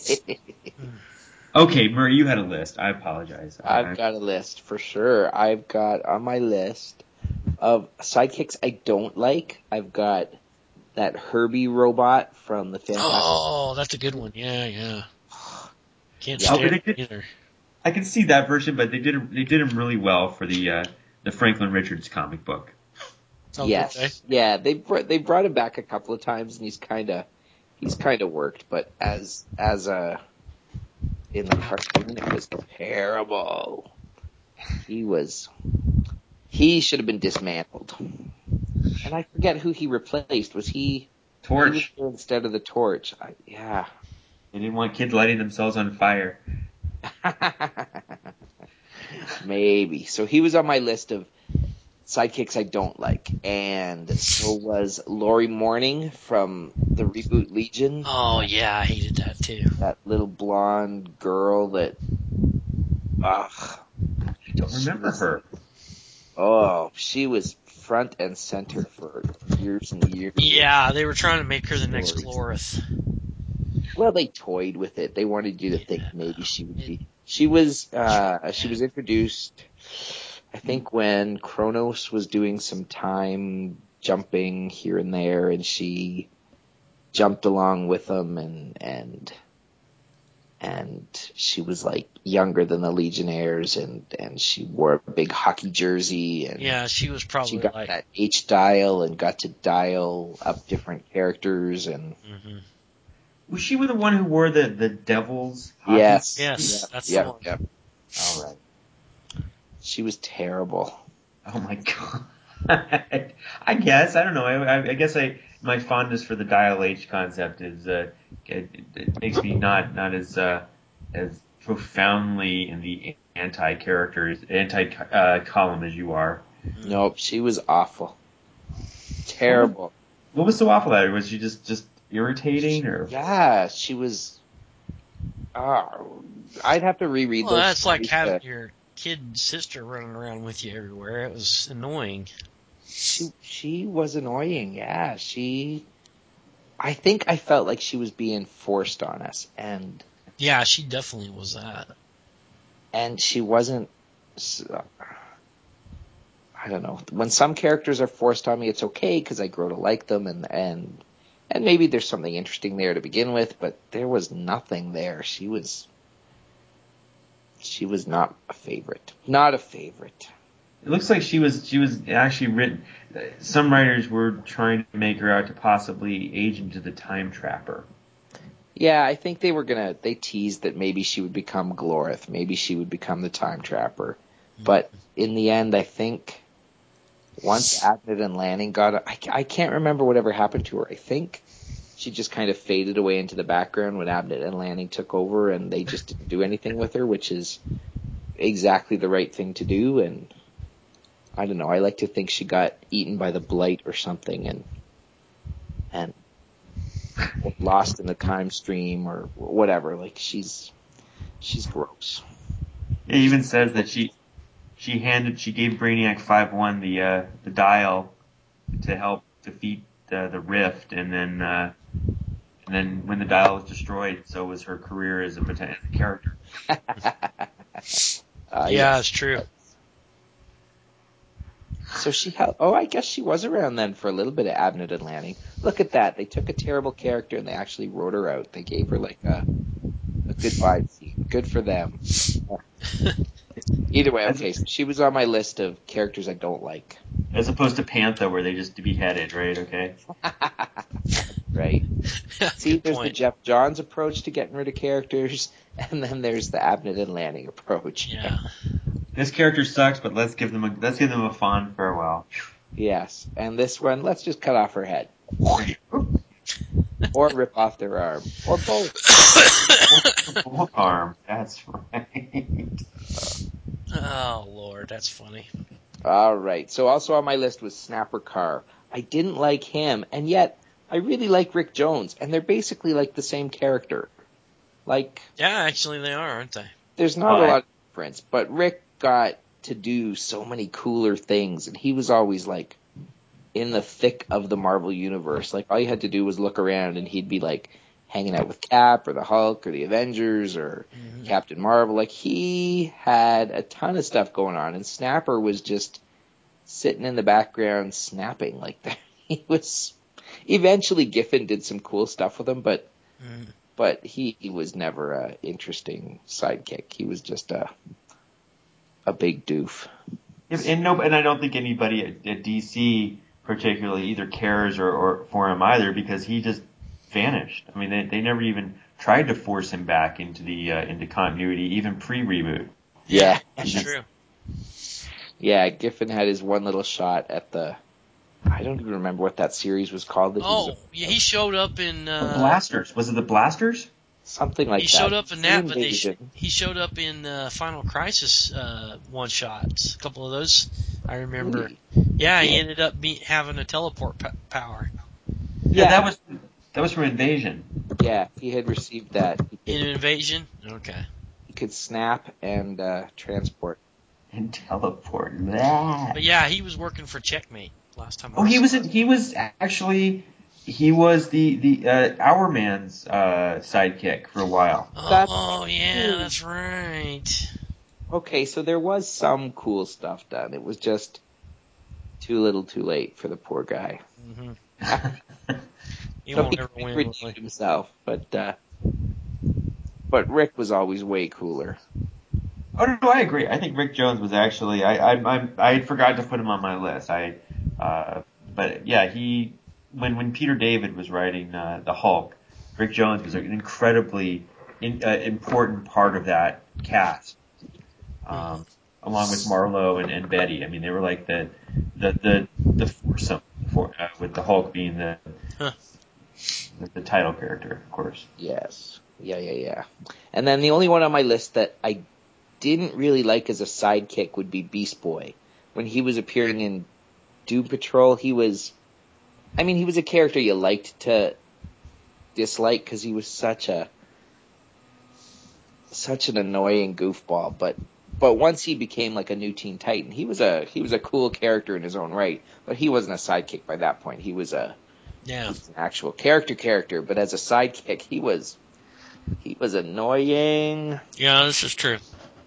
Okay, Murray, you had a list. I apologize. I, I've got a list for sure. I've got on my list of sidekicks I don't like. I've got that Herbie robot from the Fantastic. Oh, that's a good one. Yeah, yeah. Can't Yeah. stand Oh, it did, either. I can see that version, but they did they did him really well for the uh, the Franklin Richards comic book. Oh, yes, okay. yeah. They brought they brought him back a couple of times, and he's kind of he's kind of worked. But as as a in the cartoon, it was terrible. He was he should have been dismantled. And I forget who he replaced. Was he Torch. He was there instead of the Torch. I, yeah. They didn't want kids lighting themselves on fire. Maybe. So he was on my list of sidekicks I don't like. And so was Lori Morning from the reboot Legion. Oh, yeah, I hated that too. That little blonde girl that, ugh. I don't remember was, her. Oh, she was front and center for years and years. Yeah, they were trying to make her the next Glorith. Well, they toyed with it. They wanted you to think maybe she would be. She was, uh, she was introduced, I think, when Kronos was doing some time jumping here and there, and she jumped along with them, and and and she was like younger than the Legionnaires, and and she wore a big hockey jersey, and yeah, she was probably she got like that H dial and got to dial up different characters, and. Mm-hmm. Was she the one who wore the, the Devil's hockey? Yes. Yes, yep, that's yep, the one. Yep. All right. She was terrible. Oh my God. I guess I don't know. I, I guess I my fondness for the Dial H concept is uh, it, it makes me not not as uh, as profoundly in the anti characters anti uh, column as you are. Nope, she was awful. Terrible. What was so awful about her? Was she just just irritating or? Yeah, she was. Uh, I'd have to reread Well, those. that's like having to, your kid and sister running around with you everywhere. It was annoying. She she was annoying. Yeah, she. I think I felt like she was being forced on us, and Yeah, she definitely was that. and she wasn't. I don't know. When some characters are forced on me, it's okay because I grow to like them, and and and maybe there's something interesting there to begin with. But there was nothing there. She was. She was not a favorite. Not a favorite. It looks like she was she was actually written. Some writers were trying to make her out to possibly age into the Time Trapper. Yeah, I think they were gonna. They teased that maybe she would become Glorith, maybe she would become the Time Trapper, but in the end, I think once Abnett and Lanning got, I, I can't remember whatever happened to her. I think she just kind of faded away into the background when Abnett and Lanning took over, and they just didn't do anything with her, which is exactly the right thing to do. And I don't know. I like to think she got eaten by the blight or something, and and. lost in the time stream or whatever. Like she's she's gross. It even says that she she handed she gave Brainiac five one the uh, the dial to help defeat the the Rift, and then uh, and then when the dial was destroyed, so was her career as a potential character. uh, Yeah, yes. it's true. So she held, oh, I guess she was around then for a little bit of Abnett and Lanning. Look at that. They took a terrible character and they actually wrote her out. They gave her like a goodbye scene. Good for them. Either way, okay, so she was on my list of characters I don't like. As opposed to Panther, where they just beheaded, right? Okay. Right. See, Good there's the point. Jeff Johns approach to getting rid of characters, and then there's the Abnett and Lanning approach. Yeah. This character sucks, but let's give them a let's give them a fond farewell. Yes, and this one, let's just cut off her head. Or rip off their arm. Or both. Both arms. That's right. Oh, Lord, that's funny. All right. So also on my list was Snapper Carr. I didn't like him, and yet I really like Rick Jones, and they're basically like the same character. Like, Yeah, actually they are, aren't they? there's not Oh, a I- lot of difference, but Rick got to do so many cooler things, and he was always like in the thick of the Marvel universe. Like, all you had to do was look around, and he'd be like hanging out with Cap or the Hulk or the Avengers or Mm-hmm. Captain Marvel. Like, he had a ton of stuff going on, and Snapper was just sitting in the background snapping like that. He was eventually Giffen did some cool stuff with him, but Mm-hmm. but he, he was never a interesting sidekick. He was just a a big doof. And no, and I don't think anybody at, at D C particularly either cares or, or for him either, because he just vanished. I mean, they they never even tried to force him back into the uh, into continuity, even pre-reboot. Yeah, That's Just- true. yeah. Giffen had his one little shot at the. I don't even remember what that series was called. That he was Oh, yeah, he showed up in. The Uh, Blasters. Was it the Blasters? something like he that. showed up in that, but they sh- Invasion. he showed up in uh, Final Crisis uh, one shots. A couple of those, I remember. Really? Yeah, he ended up be- having a teleport p- power Yeah, that was that was from Invasion. yeah. He had received that. He in could, Invasion. Okay. he could snap and uh, transport. And teleport. Blah. But yeah, he was working for Checkmate last time. I Oh, he saw was it. in, he was actually he was the the uh, Our Man's uh, sidekick for a while. Oh yeah, that's right. Okay, so there was some cool stuff done. It was just too little, too late for the poor guy. Mm-hmm. He So won't he ever could win. redeem will he? himself, but uh, but Rick was always way cooler. Oh no, I agree. I think Rick Jones was actually I I I, I forgot to put him on my list. I uh, but yeah, he when when Peter David was writing uh, the Hulk, Rick Jones was an incredibly in, uh, important part of that cast, um, along with Marlowe and, and Betty. I mean, they were like the the the the foursome for, uh, with the Hulk being the, Huh. the the title character, of course. Yes. Yeah, yeah, yeah. And then the only one on my list that I didn't really like as a sidekick would be Beast Boy. When he was appearing in Doom Patrol, he was, I mean, he was a character you liked to dislike because he was such a, such an annoying goofball. But, but once he became like a new Teen Titan, he was a, he was a cool character in his own right. But he wasn't a sidekick by that point. He was a, Yeah. he was an actual character character. But as a sidekick, he was, he was annoying. Yeah, this is true.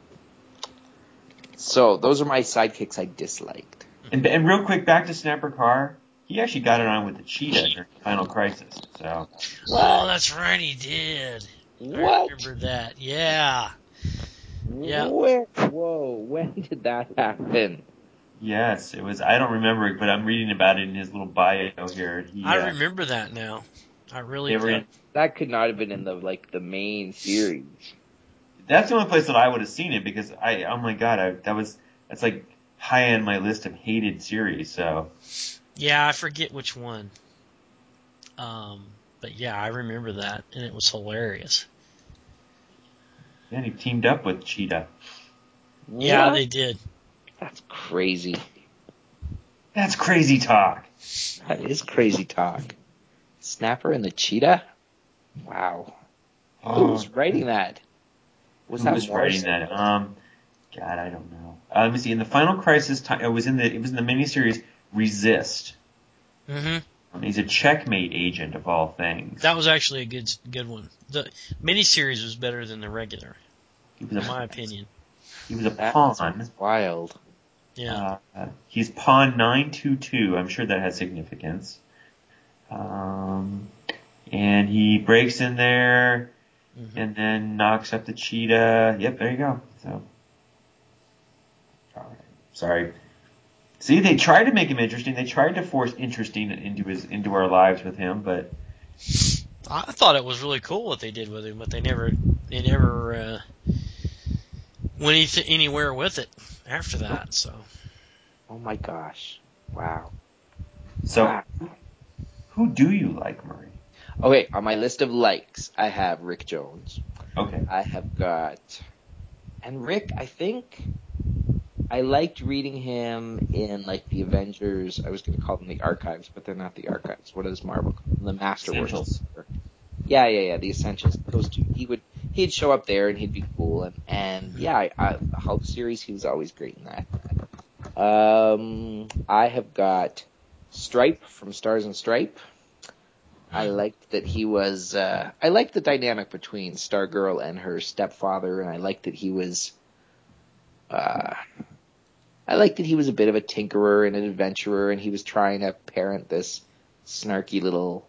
So those are my sidekicks I disliked. And, and real quick, back to Snapper Carr. He actually got it on with the Cheetah during Final Crisis. So Oh, that's right, he did. I What? remember that. Yeah. Yeah. Where? Whoa, when did that happen? yes, it was. I don't remember it, but I'm reading about it in his little bio here. He, I uh, remember that now. I really they were do. in, That could not have been in the like the main series. that's the only place that I would have seen it because I. Oh my god, I, that was that's like high on my list of hated series. So Yeah, I forget which one. Um, but yeah, I remember that, and it was hilarious. then he teamed up with Cheetah. Yeah, What? they did. That's crazy. That's crazy talk. That is crazy talk. Snapper and the Cheetah? Wow. Who Oh, was writing that? Was who that was Morrison? writing that? Um, God, I don't know. Uh, let me see. In the Final Crisis time, it was in the it was in the miniseries Resist. Mm-hmm. Um, he's a checkmate agent of all things. That was actually a good good one. The miniseries was better than the regular, He was in a my opinion. he was a That's pawn. wild. Yeah. Uh, he's pawn nine two two. I'm sure that has significance. Um, and he breaks in there Mm-hmm. and then knocks up the cheetah. Yep, there you go. So, all right. Sorry. See, they tried to make him interesting. They tried to force interesting into his into our lives with him, but I thought it was really cool what they did with him, but they never they never uh, went anyth- anywhere with it after that. So Oh my gosh! Wow. so Wow. who do you like, Murray? Okay, on my list of likes, I have Rick Jones. Okay. I have got, and Rick, I think I liked reading him in like the Avengers. I was going to call them the archives, but they're not the archives. What does Marvel call them? The Masterworks. Essentials. Yeah, yeah, yeah. The Essentials. Those two. He would he'd show up there and he'd be cool. And and yeah, I, I, the Hulk series. He was always great in that. Um, I have got Stripe from Stars and Stripe. I liked that he was. Uh, I liked the dynamic between Stargirl and her stepfather, and I liked that he was. Uh, I liked that he was a bit of a tinkerer and an adventurer, and he was trying to parent this snarky little.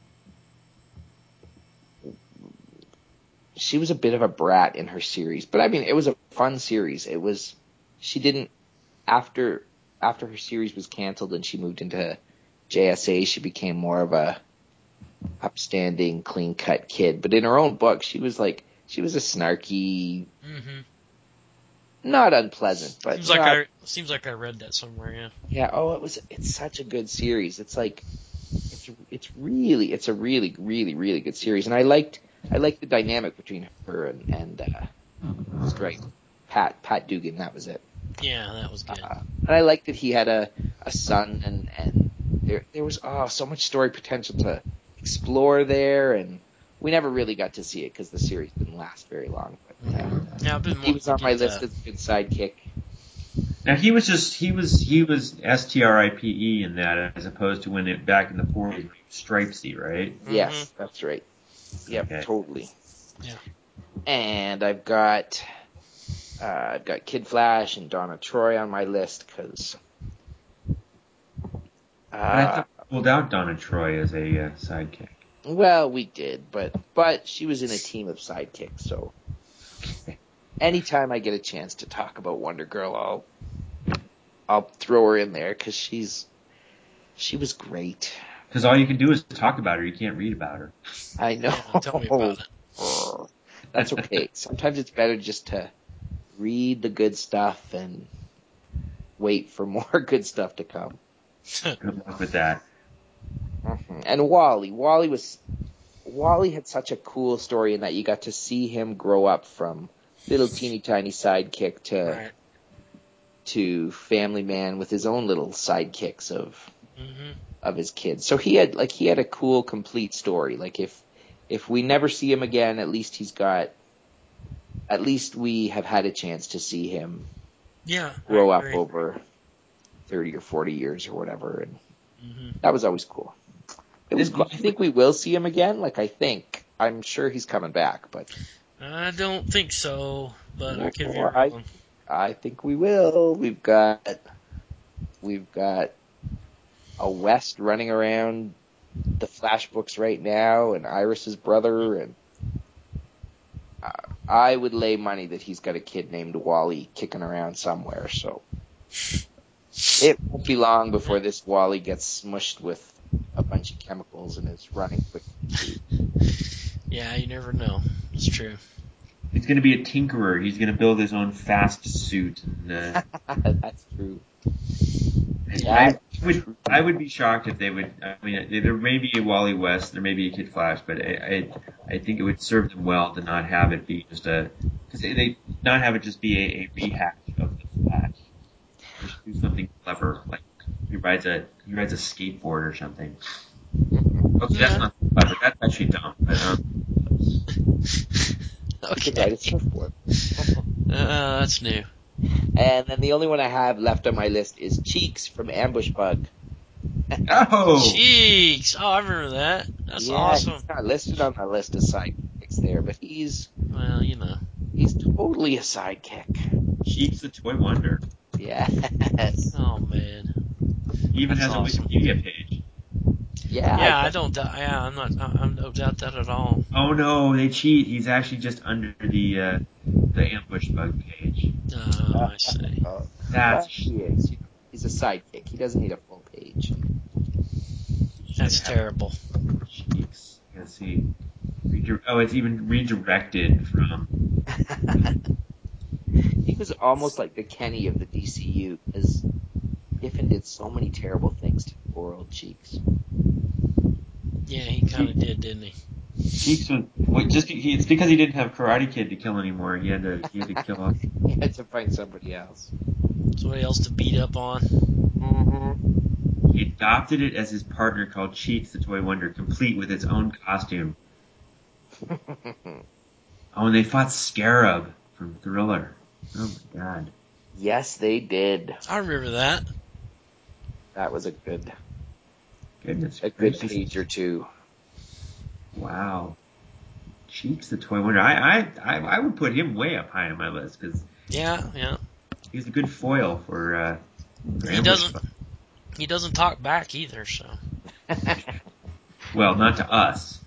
She was a bit of a brat in her series, but I mean, it was a fun series. It was. She didn't after after her series was canceled and she moved into J S A. She became more of a upstanding, clean-cut kid. But in her own book, she was like, she was a snarky, mm-hmm. not unpleasant, but seems like not, I seems like I read that somewhere. Yeah. yeah. Oh, it was. It's such a good series. It's like, it's it's really, it's a really, really, really good series. And I liked, I liked the dynamic between her and and uh, Stripe, Pat Pat Dugan. That was it. Yeah, that was good. Uh, and I liked that he had a a son, and and there there was oh so much story potential to explore there, and we never really got to see it because the series didn't last very long. But uh, Yeah, I've been he wanting was to on my get list that. as a good sidekick. Now he was just he was he was S T R I P E in that as opposed to when it back in the forties when he was Stripesy, right? Yes, that's right. Yep, Okay. totally. Yeah. And I've got uh, I've got Kid Flash and Donna Troy on my list because. But I Uh, thought we pulled out Donna Troy as a uh, sidekick. well, we did, but but she was in a team of sidekicks, so anytime I get a chance to talk about Wonder Girl, I'll I'll throw her in there because she's she was great. Because all you can do is talk about her. You can't read about her. I know. Yeah, tell me about it. That's okay. Sometimes it's better just to read the good stuff and wait for more good stuff to come. Good luck with that. Mm-hmm. And Wally, Wally was Wally had such a cool story in that you got to see him grow up from little teeny tiny sidekick to Right. to family man with his own little sidekicks of Mm-hmm. of his kids. So he had like he had a cool complete story. Like if if we never see him again, at least he's got at least we have had a chance to see him Yeah. grow I up agree. over thirty or forty years or whatever, and Mm-hmm. that was always cool. It was cool. I think we will see him again. Like I think I'm sure he's coming back, but I don't think so, but I could be well, I wrong. I think we will. We've got we've got a West running around the Flash books right now, and Iris's brother, and uh, I would lay money that he's got a kid named Wally kicking around somewhere. So it won't be long before this Wally gets smushed with a bunch of chemicals and is running quickly too. Yeah, you never know. It's true. He's going to be a tinkerer. He's going to build his own fast suit. And uh, That's true. I That would I would be shocked if they would. I mean, there may be a Wally West, there may be a Kid Flash, but I I, I think it would serve them well to not have it be just a because they, they not have it just be a, a rehash of the Flash. They should do something clever, like he rides a he rides a skateboard or something. Okay, that's Yeah. not clever. That's actually dumb. But, um, he could ride a Okay. surfboard. Uh, that's new. And then the only one I have left on my list is Cheeks from Ambush Bug. oh, Cheeks. Oh, I remember that. That's Yeah, awesome. he's not listed on my list of sidekicks there, but he's Well, you know. he's totally a sidekick. Cheeks the Toy Wonder. Yes. Oh man. He even That's has awesome. a Wikipedia page. Yeah. Yeah, I guess- don't. doubt- Yeah, I'm not. I I don't doubt that at all. Oh no, they cheat. He's actually just under the uh, the ambush bug page. Oh, I see. Oh, That's well, he is. You know, he's a sidekick. He doesn't need a full page. he should That's have terrible. cheeks. Let's see. Redir- oh, it's even redirected from. He was almost like the Kenny of the D C U because Giffen did so many terrible things to poor old Cheeks. Yeah, he kind of did, didn't he? Cheeks was well, just he, it's because he didn't have Karate Kid to kill anymore. He had to he had to kill off. He had to find somebody else. Somebody else to beat up on. Mm-hmm. He adopted it as his partner, called Cheeks the Toy Wonder, complete with its own costume. Oh, and they fought Scarab from Thriller. Oh my god. Yes, they did. I remember that. That was a good, Goodness a good gracious. page or two. Wow. Cheeks the Toy Wonder. I I I, I would put him way up high on my list because Yeah, yeah. he's a good foil for uh for He ambush. doesn't. Bug. He doesn't talk back either. So. Well, not to us.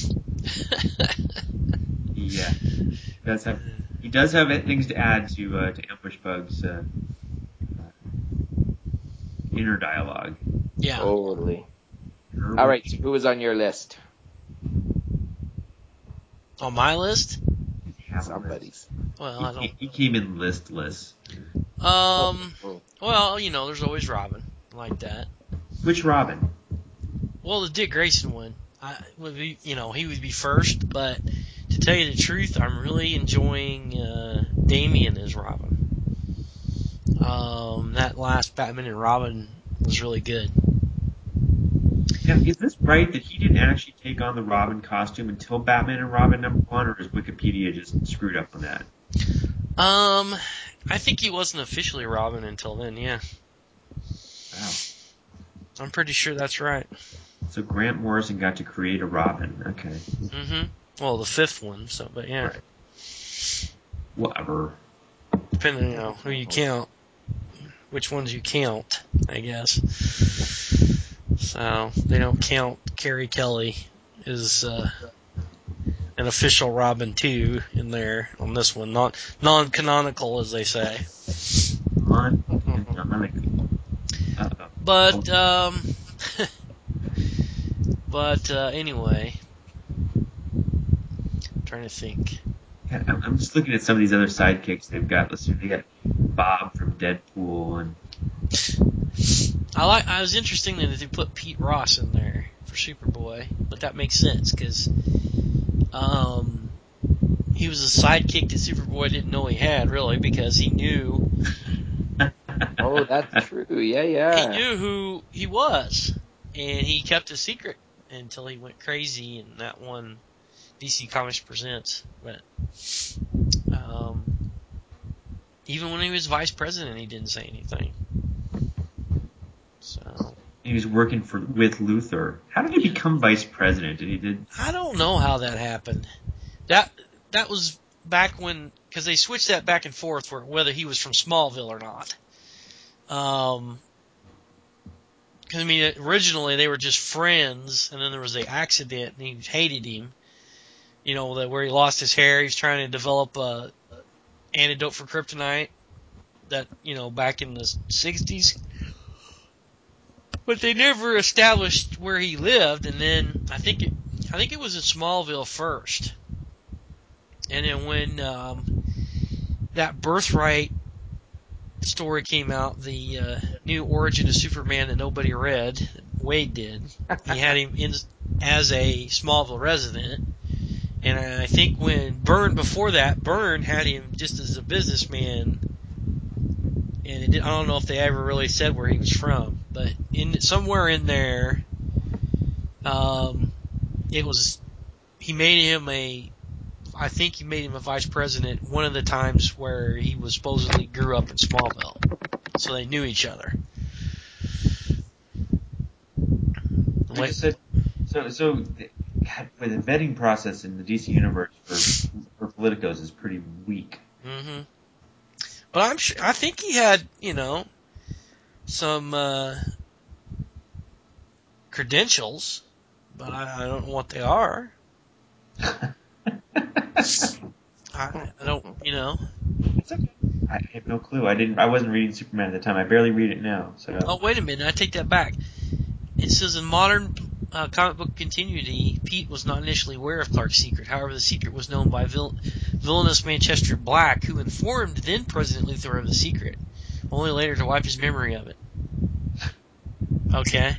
He uh, does have he does have things to add to uh, to Ambush Bug's uh, uh, inner dialogue. Yeah. Totally. Herbert All right, so who was on your list? On my list. have a list. Somebody's. Well, I He, don't. he came in listless. Um. Oh, Well, you know, there's always Robin like that. Which Robin? Well, the Dick Grayson one, I would be, you know, he would be first. But to tell you the truth, I'm really enjoying uh, Damian as Robin. Um, that last Batman and Robin was really good. Now, is this right that he didn't actually take on the Robin costume until Batman and Robin number one, or is Wikipedia just screwed up on that? Um, I think he wasn't officially Robin until then. Yeah, Wow. I'm pretty sure that's right. So Grant Morrison got to create a Robin. Okay. Mm-hmm. Well, the fifth one. So, but yeah, Right. Whatever. depending, you know, who you count, which ones you count, I guess. So they don't count Carrie Kelly as uh, an official Robin two in there on this one, not non-canonical as they say. On canonical. Uh-oh. But um, but uh, anyway, I'm trying to think. God, I'm I'm just looking at some of these other sidekicks they've got. Let's see. They got Bob from Deadpool and I like. I was interesting that they put Pete Ross in there for Superboy, but that makes sense because um, he was a sidekick that Superboy didn't know he had really because he knew oh, that's true. Yeah, he yeah. knew who he was, and he kept it secret until he went crazy in that one D C Comics Presents. But um, even when he was vice president, he didn't say anything. So he was working for with Luthor. How did he become vice president? Did he did? I don't know how that happened. That that was back when, because they switched that back and forth for whether he was from Smallville or not. Um, cause, I mean, originally they were just friends, and then there was the accident, and he hated him. You know, that where he lost his hair, he was trying to develop a antidote for kryptonite. That, you know, back in the sixties. But they never established where he lived, and then I think it, I think it was in Smallville first. And then when um, that Birthright story came out, the uh, new origin of Superman that nobody read, Wade did. He had him in as a Smallville resident, and I think when Byrne before that, Byrne had him just as a businessman. And it did, I don't know if they ever really said where he was from, but in somewhere in there, um, it was he made him a. I think he made him a vice president one of the times where he was supposedly grew up in Smallville, so they knew each other. I just said so. So, the, God, boy, the vetting process in the D C universe for for politicos is pretty weak. Mm-hmm. But I'm sure, I think he had, you know, some uh, credentials, but I, I don't know what they are. I, I don't, you know. It's okay. I have no clue. I didn't. I wasn't reading Superman at the time. I barely read it now. So. Oh, wait a minute. I take that back. It says in modern uh, comic book continuity, Pete was not initially aware of Clark's secret. However, the secret was known by vil- villainous Manchester Black, who informed then President Luthor of the secret, only later to wipe his memory of it. Okay.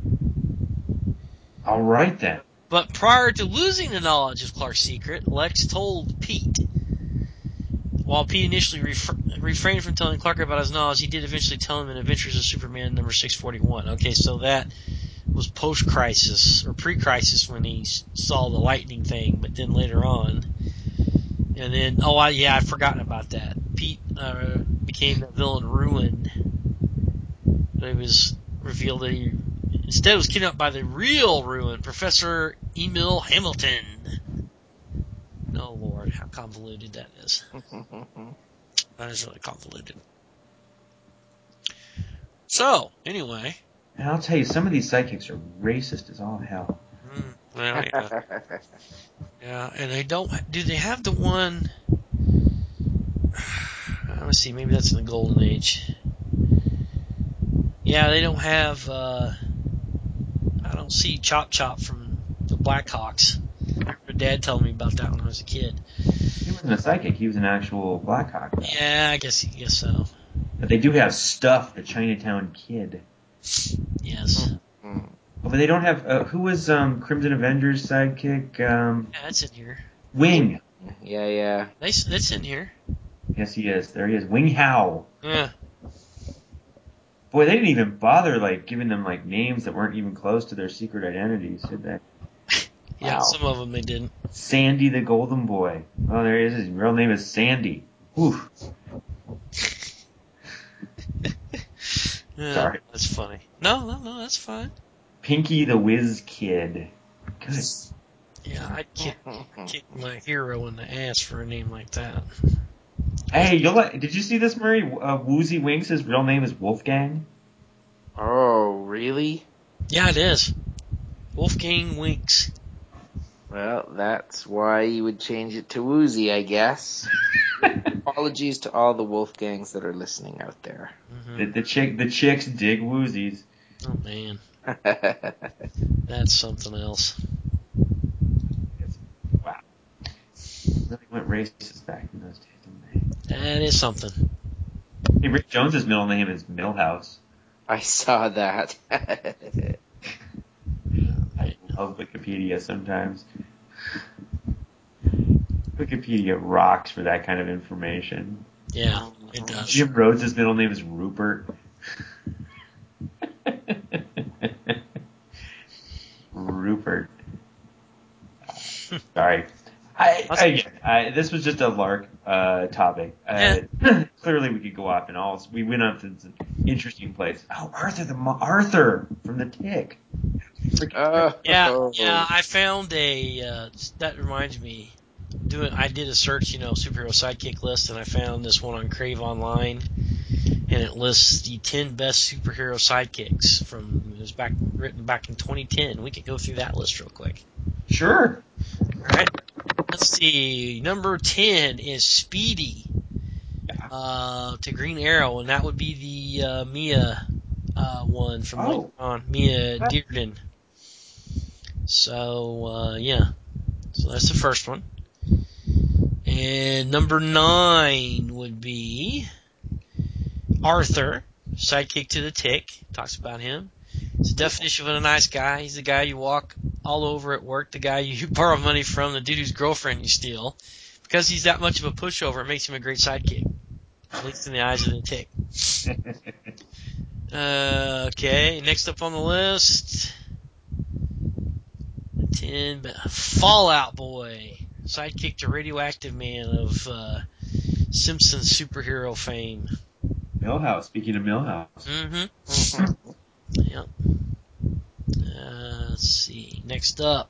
All right then. But prior to losing the knowledge of Clark's secret, Lex told Pete. While Pete initially ref- refrained from telling Clark about his knowledge, he did eventually tell him in Adventures of Superman number six forty-one. Okay, so that was post-crisis, or pre-crisis when he saw the lightning thing, but then later on. And then, oh, I, yeah, I'd forgotten about that. Pete uh, became the villain Ruin. It was revealed that he instead was kidnapped by the real Ruin, Professor Emil Hamilton. Oh, Lord, how convoluted that is. That is really convoluted. So, anyway. And I'll tell you, some of these psychics are racist as all hell. Mm, well, yeah. Yeah, and they don't. Do they have the one? Let's see. Maybe that's in the Golden Age. Yeah, they don't have. Uh, I don't see Chop Chop from the Blackhawks. My dad told me about that when I was a kid. He wasn't a psychic. He was an actual Blackhawk. Though. Yeah, I guess. I guess so. But they do have Stuff, the Chinatown Kid. Yes. Oh, but they don't have. Uh, who was um, Crimson Avengers sidekick? Um, Yeah, that's in here. Wing. Yeah, yeah. They, that's in here. Yes, he is. There he is. Wing Hao. Yeah. Boy, they didn't even bother like giving them like names that weren't even close to their secret identities, did they? Yeah, Wow. some of them they didn't. Sandy the Golden Boy. Oh, there he is. His real name is Sandy. Oof. Yeah, Sorry. that's funny. No, no, no, that's fine. Pinky the Whiz Kid. Good. Yeah, I'd kick, kick my hero in the ass for a name like that. Hey, you'll like, did you see this, Murray? Uh, Woozy Winks, his real name is Wolfgang. Oh, really? Yeah, it is. Wolfgang Winks. Well, that's why you would change it to Woozy, I guess. Apologies to all the Wolfgangs that are listening out there. Mm-hmm. The, the chick, the chicks dig Woozies. Oh man, that's something else. It's, wow. Really went racist back in those days, didn't they? That is something. Hey, Rick Jones's middle name is Millhouse. I saw that. I love Wikipedia sometimes. Wikipedia rocks for that kind of information. Yeah, it does. Jim Rhodes' middle name is Rupert. Rupert. Sorry. I, again, I, this was just a lark uh, topic. Uh, Yeah. Clearly, we could go off and all. We went on to some interesting place. Oh, Arthur the Arthur from the Tick. Uh, Yeah, yeah. I found a. Uh, that reminds me. Doing, I did a search, you know, superhero sidekick list, and I found this one on Crave Online, and it lists the ten best superhero sidekicks from. It was back written back in twenty ten. We could go through that list real quick. Sure. All right. Let's see. Number ten is Speedy. Yeah. Uh, to Green Arrow, and that would be the uh, Mia uh, one from Oh. later on, Mia Dearden. So uh, yeah, so that's the first one. And number nine would be Arthur, sidekick to the Tick. Talks about him. It's the definition of a nice guy. He's the guy you walk all over at work, the guy you borrow money from, the dude whose girlfriend you steal. Because he's that much of a pushover, it makes him a great sidekick. At least in the eyes of the Tick. Uh, okay, next up on the list. ten, Fallout Boy. Sidekick to Radioactive Man of uh, Simpsons superhero fame. Millhouse. Speaking of Millhouse. Mm-hmm. Yep. Uh, let's see. Next up,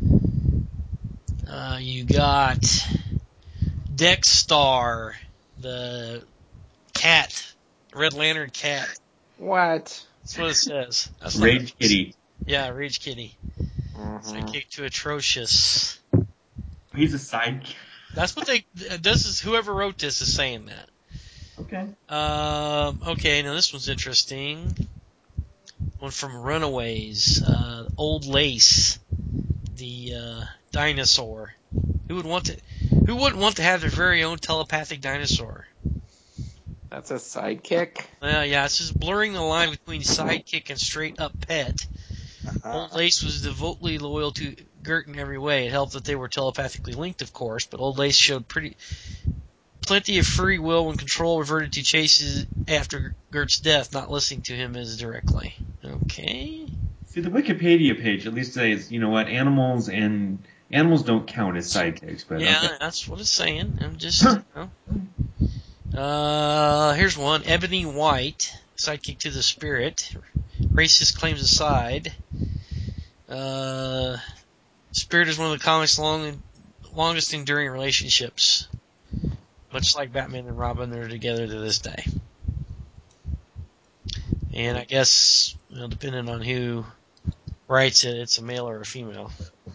uh, you got Dexstar, the cat, Red Lantern cat. What? That's what it says. That's not Rage Kitty. Yeah, Rage Kitty. Mhm. Sidekick to Atrocious. He's a sidekick. That's what they. This is whoever wrote this is saying that. Okay. Um. Okay. Now this one's interesting. One from Runaways. Uh, Old Lace, the uh, dinosaur. Who would want to? Who wouldn't want to have their very own telepathic dinosaur? That's a sidekick. Well, yeah, it's just blurring the line between sidekick and straight up pet. Old Lace was devotedly loyal to Gert in every way. It helped that they were telepathically linked, of course, but Old Lace showed pretty plenty of free will when Control reverted to Chase's after Gert's death, not listening to him as directly. Okay. See, the Wikipedia page at least says, you know what, animals and animals don't count as sidekicks, but Yeah, okay. that's what it's saying. I'm just, you know. Uh, here's one. Ebony White, sidekick to the Spirit. Racist claims aside. Uh, Spirit is one of the comics' long, longest enduring relationships. Much like Batman and Robin, they're together to this day. And I guess, you know, depending on who writes it, it's a male or a female.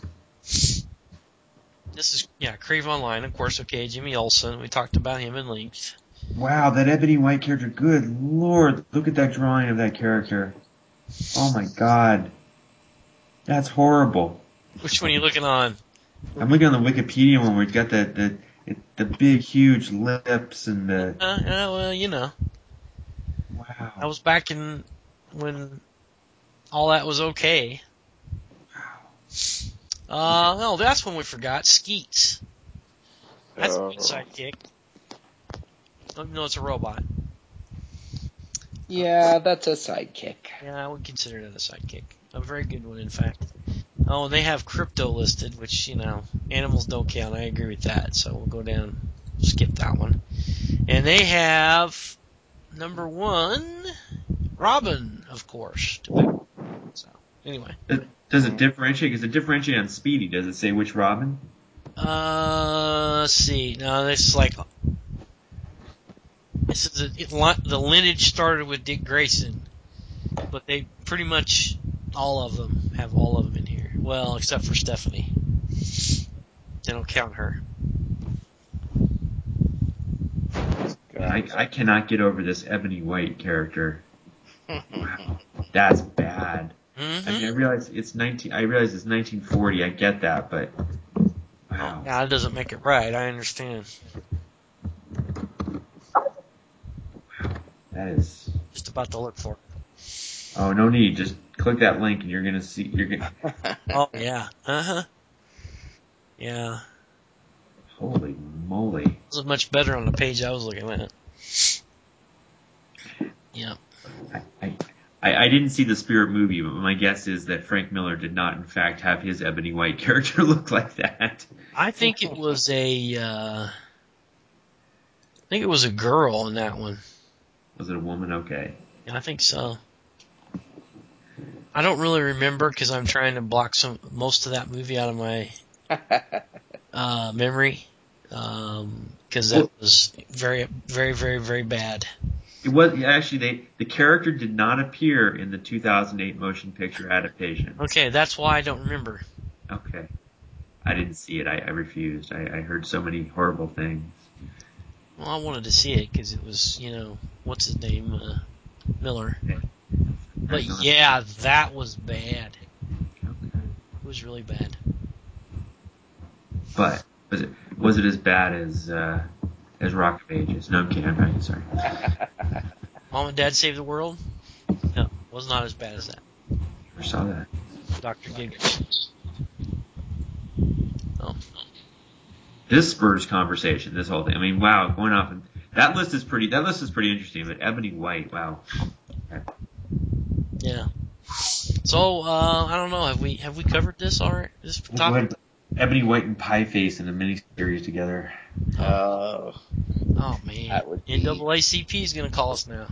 This is, yeah, Crave Online, of course, okay, Jimmy Olsen. We talked about him in length. Wow, that Ebony White character, good lord, look at that drawing of that character. Oh my god. That's horrible. Which one are you looking on? I'm looking on the Wikipedia one where it's got the, the, it, the big, huge lips and the... Uh, uh, well, you know. Wow. I was back in when all that was okay. Uh, no, that's when we forgot. Skeets. That's a good Oh. sidekick. Don't know it's a robot. Yeah, that's a sidekick. Yeah, I would consider that a sidekick. A very good one, in fact. Oh, and they have Crypto listed, which, you know, animals don't count. I agree with that, so we'll go down, skip that one. And they have, number one, Robin, of course. So, anyway. Does it differentiate? Does it differentiate on Speedy? Does it say which Robin? Uh, let's see. No, this is like, this is a, it, the lineage started with Dick Grayson, but they pretty much, all of them, have all of them in here. Well, except for Stephanie. They don't count her. I, I cannot get over this Ebony White character. Wow, that's bad. Mm-hmm. I mean, I realize it's nineteen. I realize it's nineteen forty. I get that, but wow. Oh, yeah, that doesn't make it right. I understand. That is. Just about to look for it. Oh, no need. Just click that link, and you're gonna see. You're gonna. Oh, yeah. Uh huh. Yeah. Holy moly! This is much better on the page I was looking at. Yeah. I, I I I didn't see the Spirit movie, but my guess is that Frank Miller did not, in fact, have his Ebony White character look like that. I think it was a. Uh, I think it was a girl in that one. Was it a woman? Okay. Yeah, I think so. I don't really remember because I'm trying to block some most of that movie out of my uh, memory because um, that Well, was very, very, very, very bad. it was actually they the character did not appear in the two thousand eight motion picture adaptation. Okay, that's why I don't remember. Okay. I didn't see it. I, I refused. I, I heard so many horrible things. Well, I wanted to see it because it was, you know, what's his name, uh, Miller. Okay. But Not, yeah, that was bad. okay. It was really bad. But was it was it as bad as uh, as Rock of Ages? No, I'm kidding. I'm not sorry. Mom and Dad Save the World? No, it was not as bad as that. Never saw that. Doctor Giggles. Oh. This spurs conversation. This whole thing. I mean, wow, going off and that list is pretty. That list is pretty interesting. But Ebony White, wow. Okay. Yeah. So, uh, I don't know. Have we have we covered this already? This We'll go topic? ahead. Ebony White and Pie Face in a mini series together. Oh, Oh man, that would be. N double A C P is gonna call us now.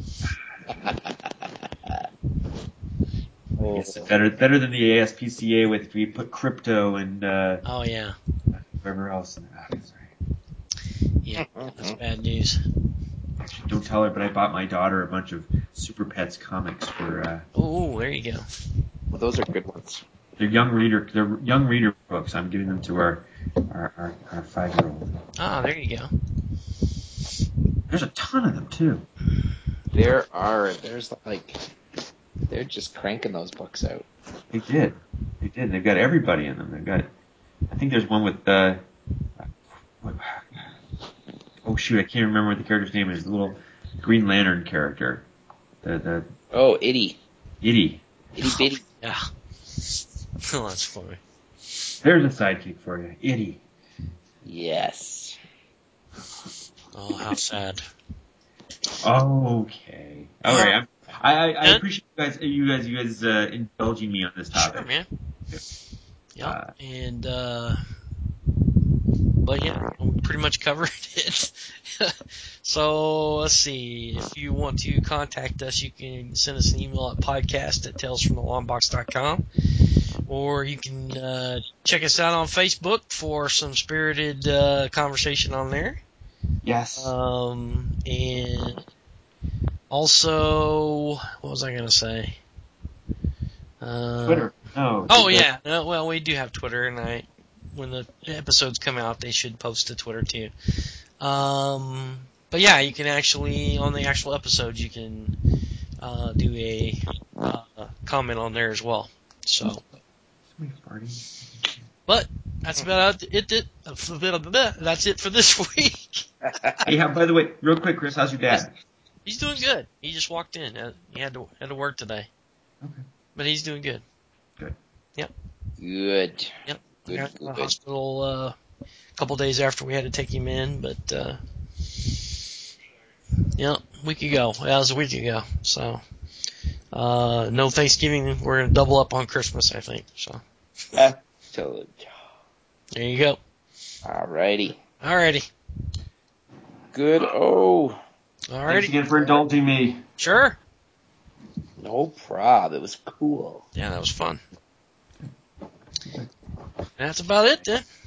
Oh. Yes, better better than the A S P C A with we put crypto and uh, Oh yeah, whoever else. Ah, sorry. yeah, that's bad news. Don't tell her, but I bought my daughter a bunch of Super Pets comics for. Uh, Oh, there you go. Well, those are good ones. They're young reader. They're young reader books. I'm giving them to our our, our, our five year old. Ah, there you go. There's a ton of them too. There are. There's like. They're just cranking those books out. They did. They did. They've got everybody in them. They've got. I think there's one with. Uh, what, oh shoot! I can't remember what the character's name is. The little Green Lantern character. The the. Oh, Itty. Itty. Itty bitty. Yeah. Oh, that's funny. There's a sidekick for you. Itty. Yes. Oh, how sad. Okay. All right. I'm, I I, I appreciate you guys you guys you guys uh, indulging me on this topic. Sure, man. Yep. Uh, and uh, but yeah, we pretty much covered it. So let's see. If you want to contact us, you can send us an email at podcast at tales from the long box dot com. Or you can uh, check us out on Facebook for some spirited uh, conversation on there. Yes. Um, and also, what was I going to say? Uh, Twitter. No. Oh Twitter. yeah, no, well we do have Twitter, and I, when the episodes come out, they should post to Twitter too. Um, but yeah, you can actually on the actual episodes you can uh, do a uh, comment on there as well. So. Somebody's farting. But that's about it. it, it that's it for this week. Hey, how, by the way, real quick, Chris, how's your dad? He's doing good. He just walked in. Uh, He had to had to work today, Okay. but he's doing good. Good. Yep. Good. Yep. I Good, got to the good. hospital uh, a couple days after we had to take him in, but uh, yeah, a week ago. That was a week ago. So uh, no Thanksgiving. We're gonna double up on Christmas, I think. So Excellent. there you go. Alrighty. Alrighty. Good. Oh, Alrighty. Thanks again for indulging me. Sure. no prob. It was cool. Yeah, that was fun. That's about it then.